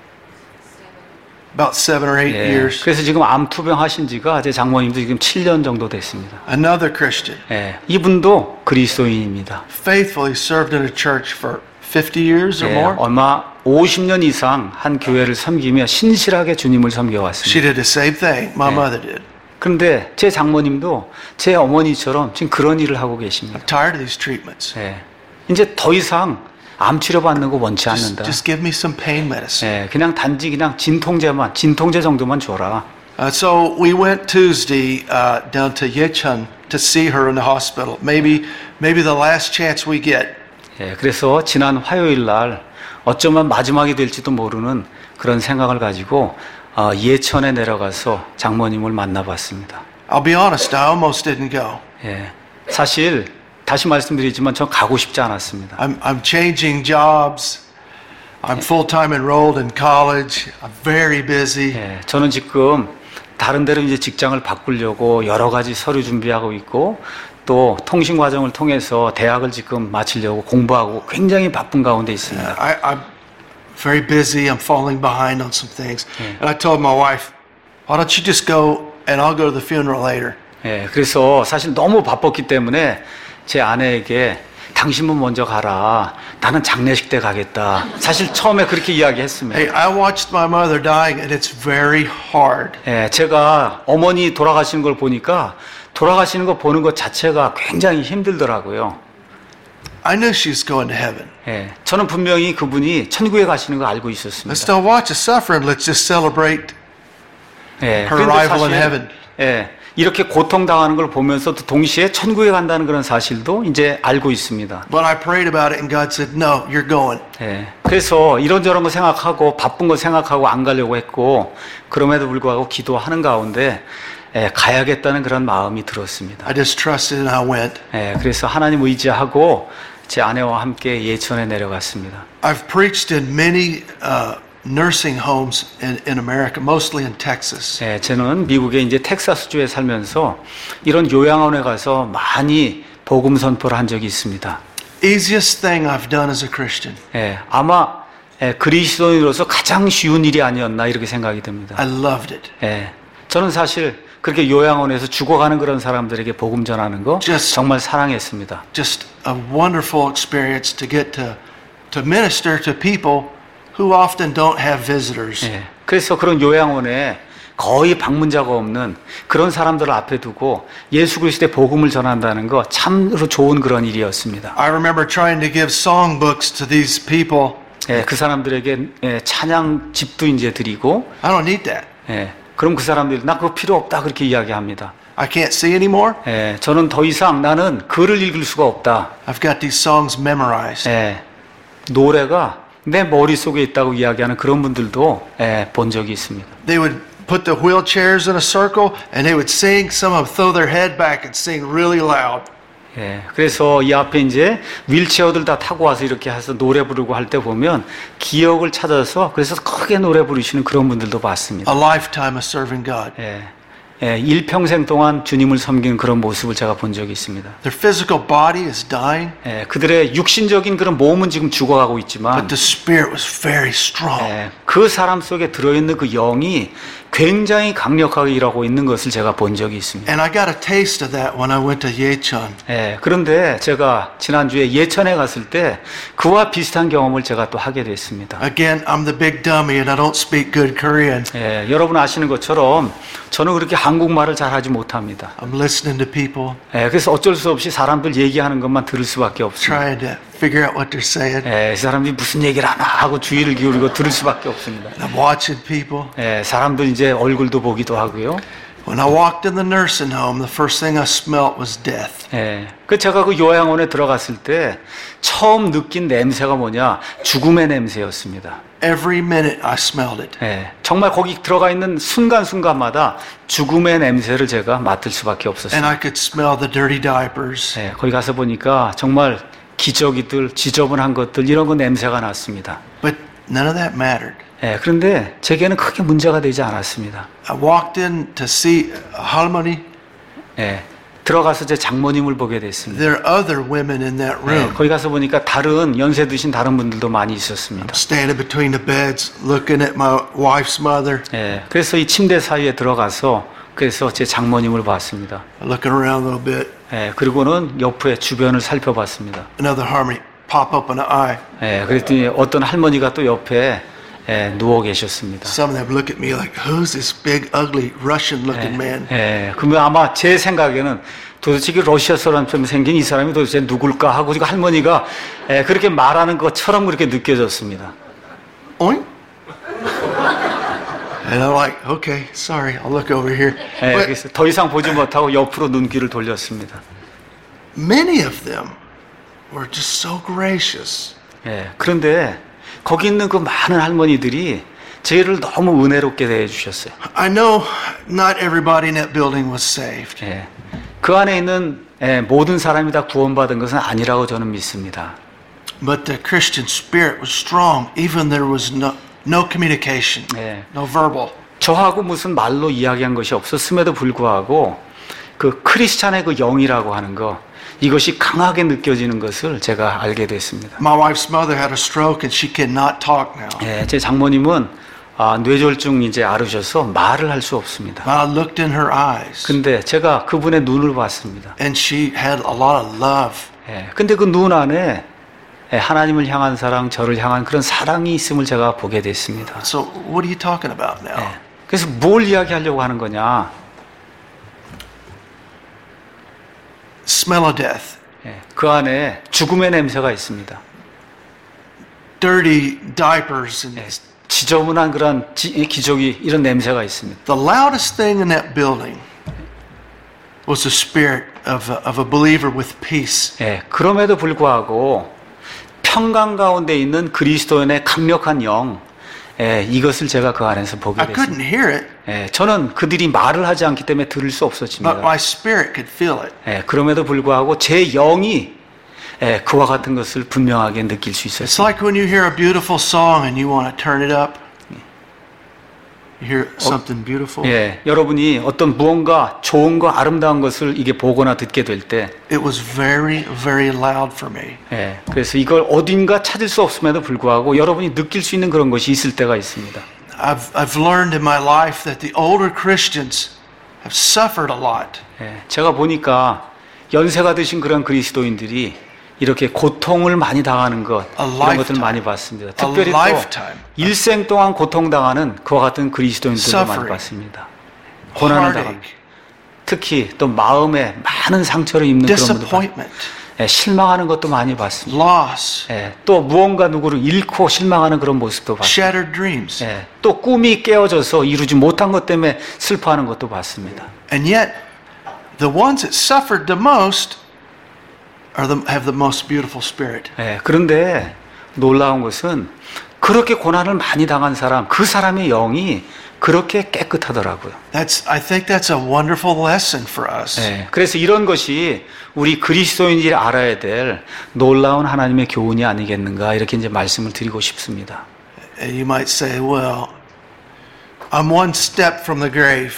Speaker 1: About 7 or 8
Speaker 2: 예,
Speaker 1: years.
Speaker 2: 그래서 지금 암 투병하신 지가 제 장모님도 지금 7년 정도 됐습니다.
Speaker 1: Another Christian.
Speaker 2: 예, 이분도 그리스도인입니다.
Speaker 1: Faithfully served in a church for 50 years or
Speaker 2: 예,
Speaker 1: more.
Speaker 2: 아마 50년 이상 한 교회를 섬기며 신실하게 주님을
Speaker 1: She
Speaker 2: 섬겨왔습니다.
Speaker 1: did the same thing my mother did.
Speaker 2: 그런데 제 장모님도 제 어머니처럼 지금 그런 일을 하고 계십니다.
Speaker 1: I'm tired of these treatments.
Speaker 2: 예, 이제 더 이상 암 치료 받는 거 원치 않는다.
Speaker 1: Just give me some pain medicine.
Speaker 2: 예, 그냥 단지 그냥 진통제 정도만 줘라.
Speaker 1: So we went Tuesday down to Yecheon to see her in the hospital. Maybe the last chance we get.
Speaker 2: 예, 그래서 지난 화요일 날 어쩌면 마지막이 될지도 모르는 그런 생각을 가지고 예천에 내려가서 장모님을 만나봤습니다.
Speaker 1: I'll be honest, I almost didn't go.
Speaker 2: 예, 사실 다시 말씀드리지만 전 가고 싶지 않았습니다.
Speaker 1: I'm changing jobs. I'm full-time enrolled in college. I'm very busy.
Speaker 2: 예, 저는 지금 다른 데로 이제 직장을 바꾸려고 여러 가지 서류 준비하고 있고 또 통신 과정을 통해서 대학을 지금 마치려고 공부하고 굉장히 바쁜 가운데 있습니다.
Speaker 1: I'm very busy. I'm falling behind on some things. And I told my wife, why don't you just go and I'll go to the funeral later.
Speaker 2: 예, 그래서 사실 너무 바빴기 때문에 제 아내에게 당신은 먼저 가라. 나는 장례식 때 가겠다. 사실 처음에 그렇게 이야기했습니다.
Speaker 1: Hey, I watched my mother dying and it's very hard.
Speaker 2: 예, 제가 어머니 돌아가시는 걸 보니까 돌아가시는 거 보는 것 자체가 굉장히 힘들더라고요.
Speaker 1: I knew she was going to heaven.
Speaker 2: 예, 저는 분명히 그분이 천국에 가시는 거 알고 있었습니다.
Speaker 1: Let's don't watch the suffering. Let's just celebrate
Speaker 2: 예,
Speaker 1: her
Speaker 2: 그런데
Speaker 1: arrival in
Speaker 2: 사실,
Speaker 1: heaven.
Speaker 2: 예, 이렇게 고통당하는 걸 보면서도 동시에 천국에 간다는 그런 사실도 이제 알고 있습니다.
Speaker 1: But I prayed about it and God said, no, you're going.
Speaker 2: 예, 그래서 이런저런 거 생각하고 바쁜 거 생각하고 안 가려고 했고 그럼에도 불구하고 기도하는 가운데 가야겠다는 그런 마음이 들었습니다.
Speaker 1: I just trusted and I went.
Speaker 2: 예, 그래서 하나님 의지하고 제 아내와 함께 예천에 내려갔습니다.
Speaker 1: I've preached in many nursing homes in America, mostly in Texas.
Speaker 2: 예, 저는 미국에 이제 텍사스주에 살면서 이런 요양원에 가서 많이 복음 선포를 한 적이 있습니다.
Speaker 1: Easiest thing I've done as a Christian.
Speaker 2: 예, 아마 그리스도인으로서 가장 쉬운 일이 아니었나 이렇게 생각이 듭니다.
Speaker 1: I loved it.
Speaker 2: 예, 저는 사실 그렇게 요양원에서 죽어가는 그런 사람들에게 복음 전하는 거 정말 사랑했습니다.
Speaker 1: Just a wonderful experience to get to minister to people who often don't have visitors.
Speaker 2: 예, 그래서 그런 요양원에 거의 방문자가 없는 그런 사람들을 앞에 두고 예수 그리스도의 복음을 전한다는 거 참으로 좋은 그런 일이었습니다.
Speaker 1: I remember trying to give songbooks to these people.
Speaker 2: 예, 그 사람들에게 예, 찬양 집도 이제 드리고
Speaker 1: I don't need that.
Speaker 2: 예, 그럼 그 사람들이 나 그거 필요 없다 그렇게 이야기합니다.
Speaker 1: I can't see anymore.
Speaker 2: 예, 저는 더 이상 나는 글을 읽을 수가 없다.
Speaker 1: I've got these songs memorized.
Speaker 2: 예, 노래가 내 머릿속에 있다고 이야기하는 그런 분들도 예, 본 적이 있습니다.
Speaker 1: They would put the wheelchairs in a circle and they would sing. Some of them throw their head back and sing really loud.
Speaker 2: 예, 그래서 이 앞에 이제 윌체어들 다 타고 와서 이렇게 해서 노래 부르고 할 때 보면 기억을 찾아서 그래서 크게 노래 부르시는 그런 분들도 봤습니다.
Speaker 1: A lifetime of serving God.
Speaker 2: 예, 예, 일평생 동안 주님을 섬기는 그런 모습을 제가 본 적이 있습니다.
Speaker 1: Their physical body is dying,
Speaker 2: 예, 그들의 육신적인 그런 몸은 지금 죽어가고
Speaker 1: but
Speaker 2: 있지만
Speaker 1: the spirit was very strong.
Speaker 2: 예, 그 사람 속에 들어있는 그 영이 굉장히 강력하게 일하고 있는 것을 제가 본 적이 있습니다.
Speaker 1: And I got a taste of that when I went to Yecheon.
Speaker 2: 예, 그런데 제가 지난주에 예천에 갔을 때 그와 비슷한 경험을 제가 또 하게 됐습니다.
Speaker 1: Again, I'm the big dummy and I don't speak good Korean.
Speaker 2: 예, 여러분 아시는 것처럼 저는 그렇게 한국말을 잘하지 못합니다.
Speaker 1: I'm listening to people,
Speaker 2: 예, 그래서 어쩔 수 없이 사람들 얘기하는 것만 들을 수밖에 없습니다.
Speaker 1: trying to figure out what they're saying.
Speaker 2: 예, 이 사람들이 무슨 얘기를 하나 하고 주의를 기울이고 들을 수밖에 없습니다.
Speaker 1: And I'm watching people.
Speaker 2: 예, 사람들 이제 얼굴도 보기도 하고요.
Speaker 1: When I walked in the nursing home, the first thing I smelt was death.
Speaker 2: 예, 그 제가 그 요양원에 들어갔을 때 처음 느낀 냄새가 뭐냐? 죽음의 냄새였습니다.
Speaker 1: Every minute I smelled it.
Speaker 2: 예, 정말 거기 들어가 있는 순간순간마다 죽음의 냄새를 제가 맡을 수밖에
Speaker 1: And
Speaker 2: 없었어요.
Speaker 1: I could smell the dirty diapers.
Speaker 2: 예, 거기 가서 보니까 정말 기저귀들, 지저분한 것들 이런 거 냄새가 났습니다.
Speaker 1: But none of that mattered.
Speaker 2: 예, 그런데 제게는 크게 문제가 되지 않았습니다.
Speaker 1: I walked in to see 할머니.
Speaker 2: 예, 들어가서 제 장모님을 보게 됐습니다.
Speaker 1: There are other women in that
Speaker 2: 예,
Speaker 1: room.
Speaker 2: 거기 가서 보니까 다른 연세 드신 다른 분들도 많이 있었습니다.
Speaker 1: Standing between the beds, looking at my wife's mother,
Speaker 2: 예, 그래서 이 침대 사이에 들어가서 그래서 제 장모님을 봤습니다.
Speaker 1: looking around a little bit.
Speaker 2: 예, 그리고는 옆에 주변을 살펴봤습니다.
Speaker 1: Another harmony pop up in the eye.
Speaker 2: 예, 그랬더니 어떤 할머니가 또 옆에 예, 누워 계셨습니다.
Speaker 1: Some of them look at me like, who's this big, ugly, Russian-looking man?
Speaker 2: 예, 그러면 아마 제 생각에는 도대체 그 러시아 사람처럼 생긴 이 사람이 도대체 누굴까 하고 지금 할머니가 예, 그렇게 말하는 것처럼 그렇게 느껴졌습니다.
Speaker 1: Oink. And I'm like, okay, sorry, I'll look over here.
Speaker 2: 예,
Speaker 1: But
Speaker 2: 그래서 더 이상 보지 못하고 옆으로 눈길을 돌렸습니다.
Speaker 1: many of them were just so gracious.
Speaker 2: 예, 그런데 거기 있는 그 많은 할머니들이 저희를 너무 은혜롭게 대해주셨어요.
Speaker 1: I know not everybody in that building was saved.
Speaker 2: 예, 그 안에 있는 예, 모든 사람이 다 구원받은 것은 아니라고 저는 믿습니다.
Speaker 1: But the Christian spirit was strong, even there was no communication,
Speaker 2: 예,
Speaker 1: no verbal.
Speaker 2: 저하고 무슨 말로 이야기한 것이 없었음에도 불구하고 그 크리스찬의 그 영이라고 하는 거 이것이 강하게 느껴지는 것을 제가 알게 됐습니다.
Speaker 1: My wife's mother had a stroke and she cannot talk now.
Speaker 2: 예, 제 장모님은 뇌졸중 이제 앓으셔서 말을 할 수 없습니다.
Speaker 1: I looked in her eyes
Speaker 2: 근데 제가 그분의 눈을 봤습니다.
Speaker 1: and she had a lot of love.
Speaker 2: 예, 근데 그 눈 안에 예, 하나님을 향한 사랑, 저를 향한 그런 사랑이 있음을 제가 보게 됐습니다.
Speaker 1: So what are you talking about now?
Speaker 2: 예, 그래서 뭘 이야기하려고 하는 거냐?
Speaker 1: Smell of death,
Speaker 2: 예, 그 안에 죽음의 냄새가 있습니다.
Speaker 1: dirty diapers, and
Speaker 2: 예, 지저분한 그런 기저귀 이런 냄새가 있습니다.
Speaker 1: the loudest thing in that building was the spirit of a believer with peace.
Speaker 2: 예, 그럼에도 불구하고 평강 가운데 있는 그리스도인의 강력한 영, 예, 이것을 제가 그 안에서 보게
Speaker 1: I couldn't
Speaker 2: 됐습니다.
Speaker 1: hear it,
Speaker 2: 예, 저는 그들이 말을 하지 않기 때문에 들을 수
Speaker 1: but
Speaker 2: 없었습니다.
Speaker 1: my spirit could feel it.
Speaker 2: 예, 그럼에도 불구하고 제 영이 예, 그와 같은 것을 분명하게 느낄 수
Speaker 1: It's
Speaker 2: 있었습니다.
Speaker 1: like when you hear a beautiful song and you want to turn it up. You hear something beautiful.
Speaker 2: 예, 여러분이 어떤 무언가 좋은 거 아름다운 것을 이게 보거나 듣게 될 때,
Speaker 1: It was very, very loud for me.
Speaker 2: 예, 그래서 이걸 어딘가 찾을 수 없음에도 불구하고 여러분이 느낄 수 있는 그런 것이 있을 때가 있습니다.
Speaker 1: I've learned in my life that the older Christians have suffered a lot.
Speaker 2: 예, 제가 보니까 연세가 드신 그런 그리스도인들이 이렇게 고통을 많이 당하는 것, 이런 것들을 많이 봤습니다. 특별히 또 일생 동안 고통당하는 그와 같은 그리스도인들을 많이 봤습니다. 고난을 당합니다. 특히 또 마음에 많은 상처를 입는 그런 분들, 예, 실망하는 것도 많이 봤습니다.
Speaker 1: Loss,
Speaker 2: 예, 또 무언가 누구를 잃고 실망하는 그런 모습도 봤습니다.
Speaker 1: shattered dreams.
Speaker 2: 예, 또 꿈이 깨어져서 이루지 못한 것 때문에 슬퍼하는 것도 봤습니다.
Speaker 1: And yet, the ones that suffered the most have the most beautiful spirit.
Speaker 2: 예, 그런데 놀라운 것은 그렇게 고난을 많이 당한 사람, 그 사람의 영이 그렇게 깨끗하더라고요.
Speaker 1: I think that's a wonderful lesson for us.
Speaker 2: 예, 그래서 이런 것이 우리 그리스도인들이 알아야 될 놀라운 하나님의 교훈이 아니겠는가 이렇게 이제 말씀을 드리고 싶습니다.
Speaker 1: And you might say, well, I'm one step from the grave.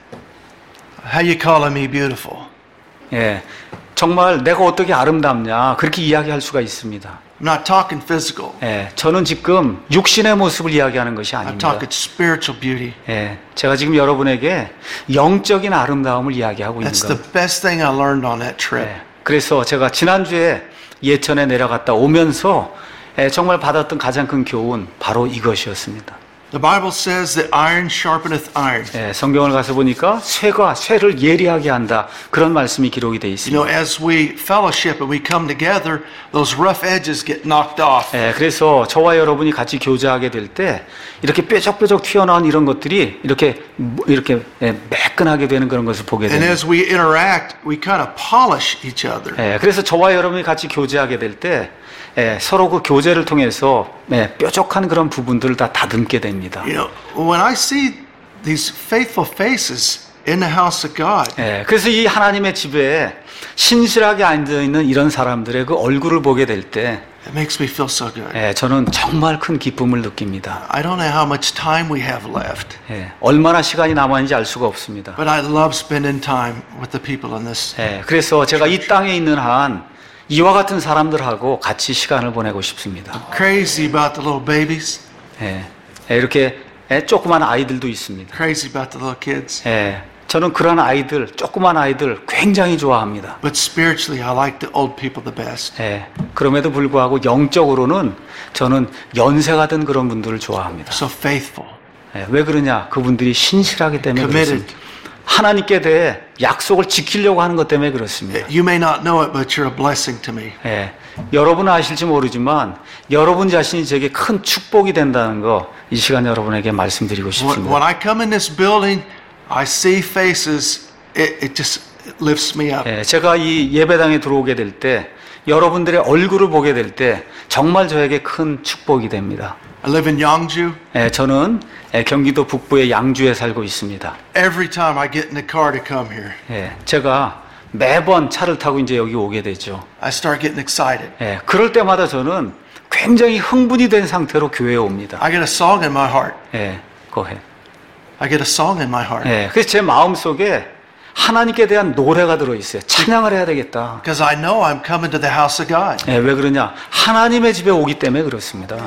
Speaker 1: How you calling me beautiful?
Speaker 2: 예, 정말 내가 어떻게 아름답냐 그렇게 이야기할 수가 있습니다.
Speaker 1: I'm not talking physical.
Speaker 2: 예, 저는 지금 육신의 모습을 이야기하는 것이
Speaker 1: I'm
Speaker 2: 아닙니다.
Speaker 1: talking spiritual beauty.
Speaker 2: 예, 제가 지금 여러분에게 영적인 아름다움을 이야기하고 있는
Speaker 1: That's
Speaker 2: 겁니다.
Speaker 1: the best thing I learned on that trip.
Speaker 2: 예, 그래서 제가 지난주에 예천에 내려갔다 오면서 정말 받았던 가장 큰 교훈 바로 이것이었습니다.
Speaker 1: The Bible says that iron sharpeneth iron.
Speaker 2: 예, 성경을 가서 보니까 쇠가 쇠를 예리하게 한다 그런 말씀이 기록이 되어
Speaker 1: You
Speaker 2: 있습니다.
Speaker 1: know, as we fellowship and we come together, those rough edges get knocked off.
Speaker 2: 예, 그래서 저와 여러분이 같이 교제하게 될 때 이렇게 뾰족뾰족 튀어나온 이런 것들이 이렇게 매끈하게 되는 그런 것을 보게
Speaker 1: And
Speaker 2: 됩니다.
Speaker 1: as we interact, we kind of polish each other.
Speaker 2: 예, 그래서 저와 여러분이 같이 교제하게 될 때 서로 그 교제를 통해서 뾰족한 그런 부분들을 다 다듬게 됩니다.
Speaker 1: You know, when I see these faithful faces in the house of God,
Speaker 2: 예, 그래서 이 하나님의 집에 신실하게 앉아 있는 이런 사람들의 그 얼굴을 보게 될 때,
Speaker 1: it makes me feel so good.
Speaker 2: 저는 정말 큰 기쁨을 느낍니다.
Speaker 1: I don't know how much time we have left,
Speaker 2: 얼마나 시간이 남았는지 알 수가 없습니다.
Speaker 1: but I love spending time with the people in this.
Speaker 2: 그래서 제가 이 땅에 있는 한 이와 같은 사람들하고 같이 시간을 보내고 싶습니다.
Speaker 1: Crazy about the little babies.
Speaker 2: 이렇게 조그만 아이들도 있습니다.
Speaker 1: Crazy about the little kids.
Speaker 2: 저는 그런 아이들, 조그만 아이들 굉장히 좋아합니다.
Speaker 1: But spiritually, I like the old people the best.
Speaker 2: 그럼에도 불구하고 영적으로는 저는 연세가 든 그런 분들을 좋아합니다.
Speaker 1: So faithful.
Speaker 2: 왜 그러냐? 그분들이 신실하기 때문에
Speaker 1: Committed.
Speaker 2: 그렇습니다. 하나님께 대해 약속을 지키려고 하는 것 때문에 그렇습니다.
Speaker 1: You may not know it, but you're a blessing to me.
Speaker 2: 여러분은 아실지 모르지만 여러분 자신이 제게 큰 축복이 된다는 거 이 시간 여러분에게 말씀드리고 싶습니다.
Speaker 1: When I come in this building, I see faces. It just lifts me up.
Speaker 2: 제가 이 예배당에 들어오게 될 때 여러분들의 얼굴을 보게 될 때 정말 저에게 큰 축복이 됩니다.
Speaker 1: I live in Yangju.
Speaker 2: 저는 경기도 북부의 양주에 살고 있습니다.
Speaker 1: Every time I get in the car to come here,
Speaker 2: 제가 매번 차를 타고 이제 여기 오게 되죠.
Speaker 1: I start getting excited.
Speaker 2: 그럴 때마다 저는 굉장히 흥분이 된 상태로 교회에 옵니다.
Speaker 1: I get a song in my heart.
Speaker 2: go ahead.
Speaker 1: I get a song in my heart.
Speaker 2: 그래서 제 마음 속에 하나님께 대한 노래가 들어있어요. 찬양을 해야 되겠다.
Speaker 1: Because I know I'm coming to the house of God.
Speaker 2: 왜 그러냐? 하나님의 집에 오기 때문에 그렇습니다.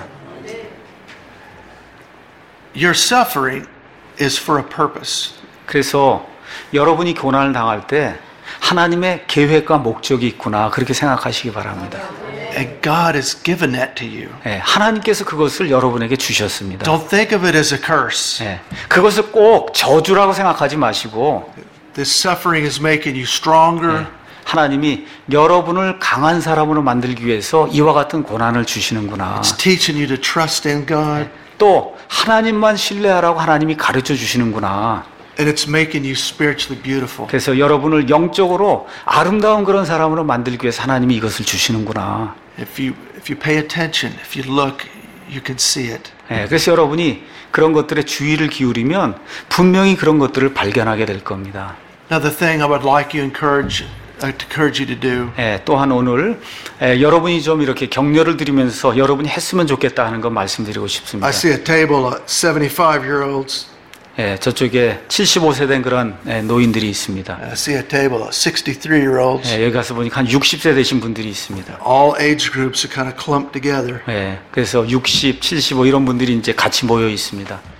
Speaker 1: Your suffering is for a purpose.
Speaker 2: 그래서 여러분이 고난을 당할 때 하나님의 계획과 목적이 있구나 그렇게 생각하시기 바랍니다.
Speaker 1: And God has given that to you.
Speaker 2: 하나님께서 그것을 여러분에게 주셨습니다.
Speaker 1: Don't think of it as a curse.
Speaker 2: 그것을 꼭 저주라고 생각하지 마시고
Speaker 1: This suffering is making you stronger.
Speaker 2: 하나님이 여러분을 강한 사람으로 만들기 위해서 이와 같은 고난을 주시는구나.
Speaker 1: It's teaching you to trust in God.
Speaker 2: 또 하나님만 신뢰하라고 하나님이 가르쳐 주시는구나.
Speaker 1: And it's making you spiritually beautiful.
Speaker 2: 그래서 여러분을 영적으로 아름다운 그런 사람으로 만들기 위해서 하나님이 이것을 주시는구나.
Speaker 1: If you pay attention, if you look, you can see it.
Speaker 2: 그래서 여러분이 그런 것들에 주의를 기울이면 분명히 그런 것들을 발견하게 될 겁니다.
Speaker 1: Another thing I would like you encourage you to do.
Speaker 2: 또한 오늘 여러분이 좀 이렇게 격려를 드리면서 여러분이 했으면 좋겠다 하는 거 말씀드리고 싶습니다.
Speaker 1: I see a table of 75-year-olds.
Speaker 2: 저쪽에 75세 된 그런 노인들이 있습니다.
Speaker 1: I see a table of 63-year-olds.
Speaker 2: 여기 가서 보니까 한 60세 되신 분들이 있습니다.
Speaker 1: All age groups are kind of clumped together.
Speaker 2: 그래서 60, 75 이런 분들이 이제 같이 모여 있습니다.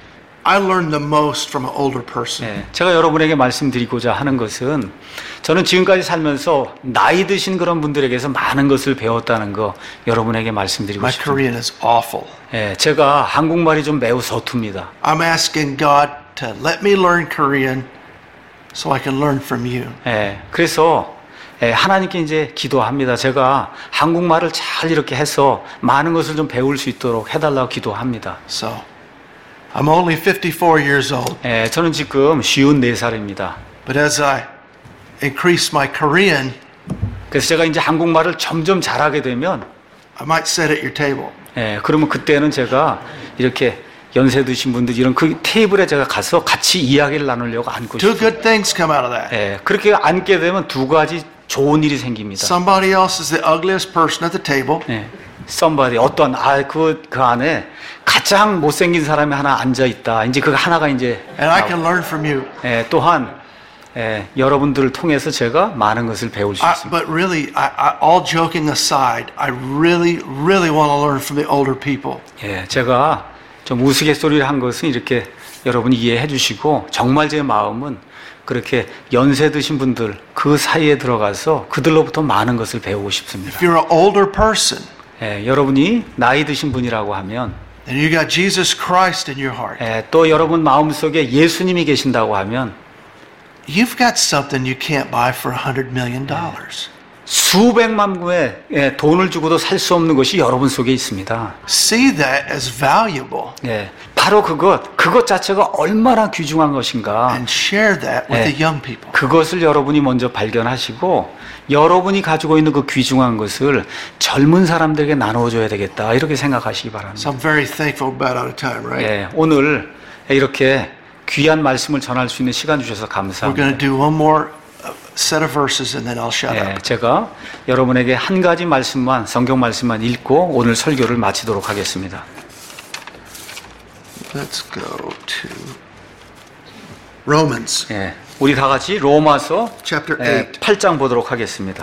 Speaker 1: I learned the most from an older person.
Speaker 2: 예, 제가 여러분에게 말씀드리고자 하는 것은 저는 지금까지 살면서 나이 드신 그런 분들에게서 많은 것을 배웠다는 거 여러분에게 말씀드리고
Speaker 1: My
Speaker 2: 싶습니다.
Speaker 1: Korean is awful.
Speaker 2: 예, 제가 한국말이 좀 매우 서툽니다.
Speaker 1: I'm asking God to let me learn Korean so I can learn from you.
Speaker 2: 예, 그래서 하나님께 이제 기도합니다. 제가 한국말을 잘 이렇게 해서 많은 것을 좀 배울 수 있도록 해달라고 기도합니다.
Speaker 1: So, I'm only 54 years old,
Speaker 2: 예, 저는 지금 54살입니다.
Speaker 1: but as I increase my Korean,
Speaker 2: 그래서 제가 이제 한국말을 점점 잘하게 되면
Speaker 1: I might sit at your table.
Speaker 2: 예, 그러면 그때는 제가 이렇게 연세 드신 분들 이런 그 테이블에 제가 가서 같이 이야기를 나누려고 앉고
Speaker 1: Two
Speaker 2: 싶어요.
Speaker 1: good things come out of that.
Speaker 2: 예, 그렇게 앉게 되면 두 가지 좋은 일이 생깁니다.
Speaker 1: Somebody else is the ugliest person at the table,
Speaker 2: 예, somebody 어떤 그 안에 가장 못생긴 사람이 하나 앉아 있다. 이제 그 하나가 이제
Speaker 1: and I can learn from you.
Speaker 2: 또한 여러분들을 통해서 제가 많은 것을 배울 수 있습니다.
Speaker 1: But really, all joking aside, I really want to learn from the older people.
Speaker 2: 예, 제가 좀 우스갯소리를 한 것은 이렇게 여러분이 이해해 주시고 정말 제 마음은 그렇게 연세 드신 분들 그 사이에 들어가서 그들로부터 많은 것을 배우고 싶습니다.
Speaker 1: If you're an older person,
Speaker 2: 예, 여러분이 나이 드신 분이라고 하면
Speaker 1: and you got Jesus Christ in your heart,
Speaker 2: 또 여러분 마음속에 예수님이 계신다고 하면
Speaker 1: you've got something you can't buy for $100 million.
Speaker 2: 수백만 구의 돈을 주고도 살 수 없는 것이 여러분 속에 있습니다.
Speaker 1: See that as valuable
Speaker 2: 예, 바로 그것 자체가 얼마나 귀중한 것인가.
Speaker 1: and share that with
Speaker 2: 네.
Speaker 1: the young people.
Speaker 2: 그것을 여러분이 먼저 발견하시고 여러분이 가지고 있는 그 귀중한 것을 젊은 사람들에게 나눠줘야 되겠다 이렇게 생각하시기 바랍니다.
Speaker 1: So I'm very thankful about out of time, right?
Speaker 2: 예, 오늘 이렇게 귀한 말씀을 전할 수 있는 시간 주셔서
Speaker 1: We're
Speaker 2: 감사합니다.
Speaker 1: going to do one more set of verses and then I'll shut
Speaker 2: 예,
Speaker 1: up.
Speaker 2: 제가 여러분에게 한 가지 말씀만 성경 말씀만 읽고 오늘 설교를 마치도록 하겠습니다.
Speaker 1: Let's go to Romans
Speaker 2: 예, 우리 다 같이 로마서
Speaker 1: chapter
Speaker 2: 8장 보도록 하겠습니다.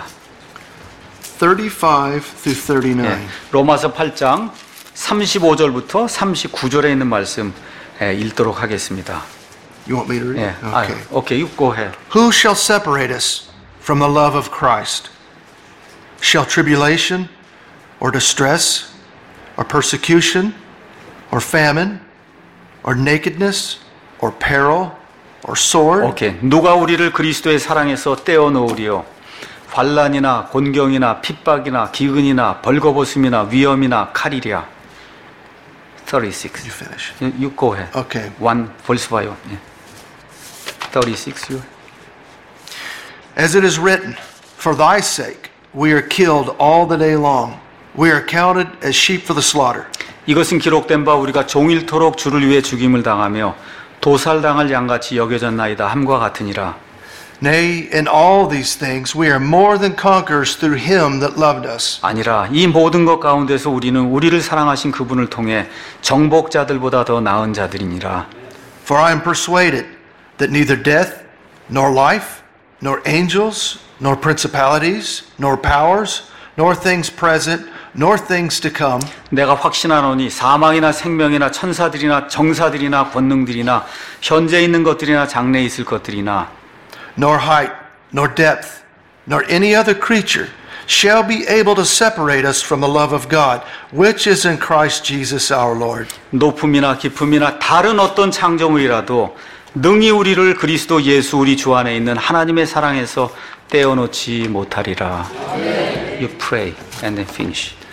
Speaker 1: 35 through 39.
Speaker 2: 예, 로마서 8장 35절부터 39절에 있는 말씀 읽도록 하겠습니다.
Speaker 1: You want me to read?
Speaker 2: 예,
Speaker 1: Okay.
Speaker 2: 오케이, you go ahead.
Speaker 1: Who shall separate us from the love of Christ? Shall tribulation, or distress, or persecution, or famine, or nakedness, or peril, or sword?
Speaker 2: 오케이, 누가 우리를 그리스도의 사랑에서 떼어 놓으리요? 환난이나 곤경이나 핍박이나 기근이나 벌거벗음이나 위험이나 칼이랴. 36.
Speaker 1: You finish.
Speaker 2: You go ahead.
Speaker 1: Okay.
Speaker 2: One verse by one. 예. 36. You.
Speaker 1: As it is written, for thy sake we are killed all the day long. We are counted as sheep for the slaughter.
Speaker 2: 이것은 기록된 바 우리가 종일토록 주를 위해 죽임을 당하며 도살당할 양같이 여겨졌나이다 함과 같으니라.
Speaker 1: Nay, in all these things we are more than conquerors through him that loved us.
Speaker 2: 아니라 이 모든 것 가운데서 우리는 우리를 사랑하신 그분을 통해 정복자들보다 더 나은 자들이니라.
Speaker 1: For I am persuaded that neither death, nor life, nor angels, nor principalities, nor powers, nor things present, nor things to come,
Speaker 2: 내가 확신하노니 사망이나 생명이나 천사들이나 정사들이나 권능들이나 현재 있는 것들이나 장래에 있을 것들이나
Speaker 1: nor height, nor depth, nor any other creature shall be able to separate us from the love of God, which is in Christ Jesus our Lord.
Speaker 2: 높음이나 깊음이나 다른 어떤 창조물이라도 능히 우리를 그리스도 예수 우리 주 안에 있는 하나님의 사랑에서 떼어놓지 못하리라. You pray and then finish.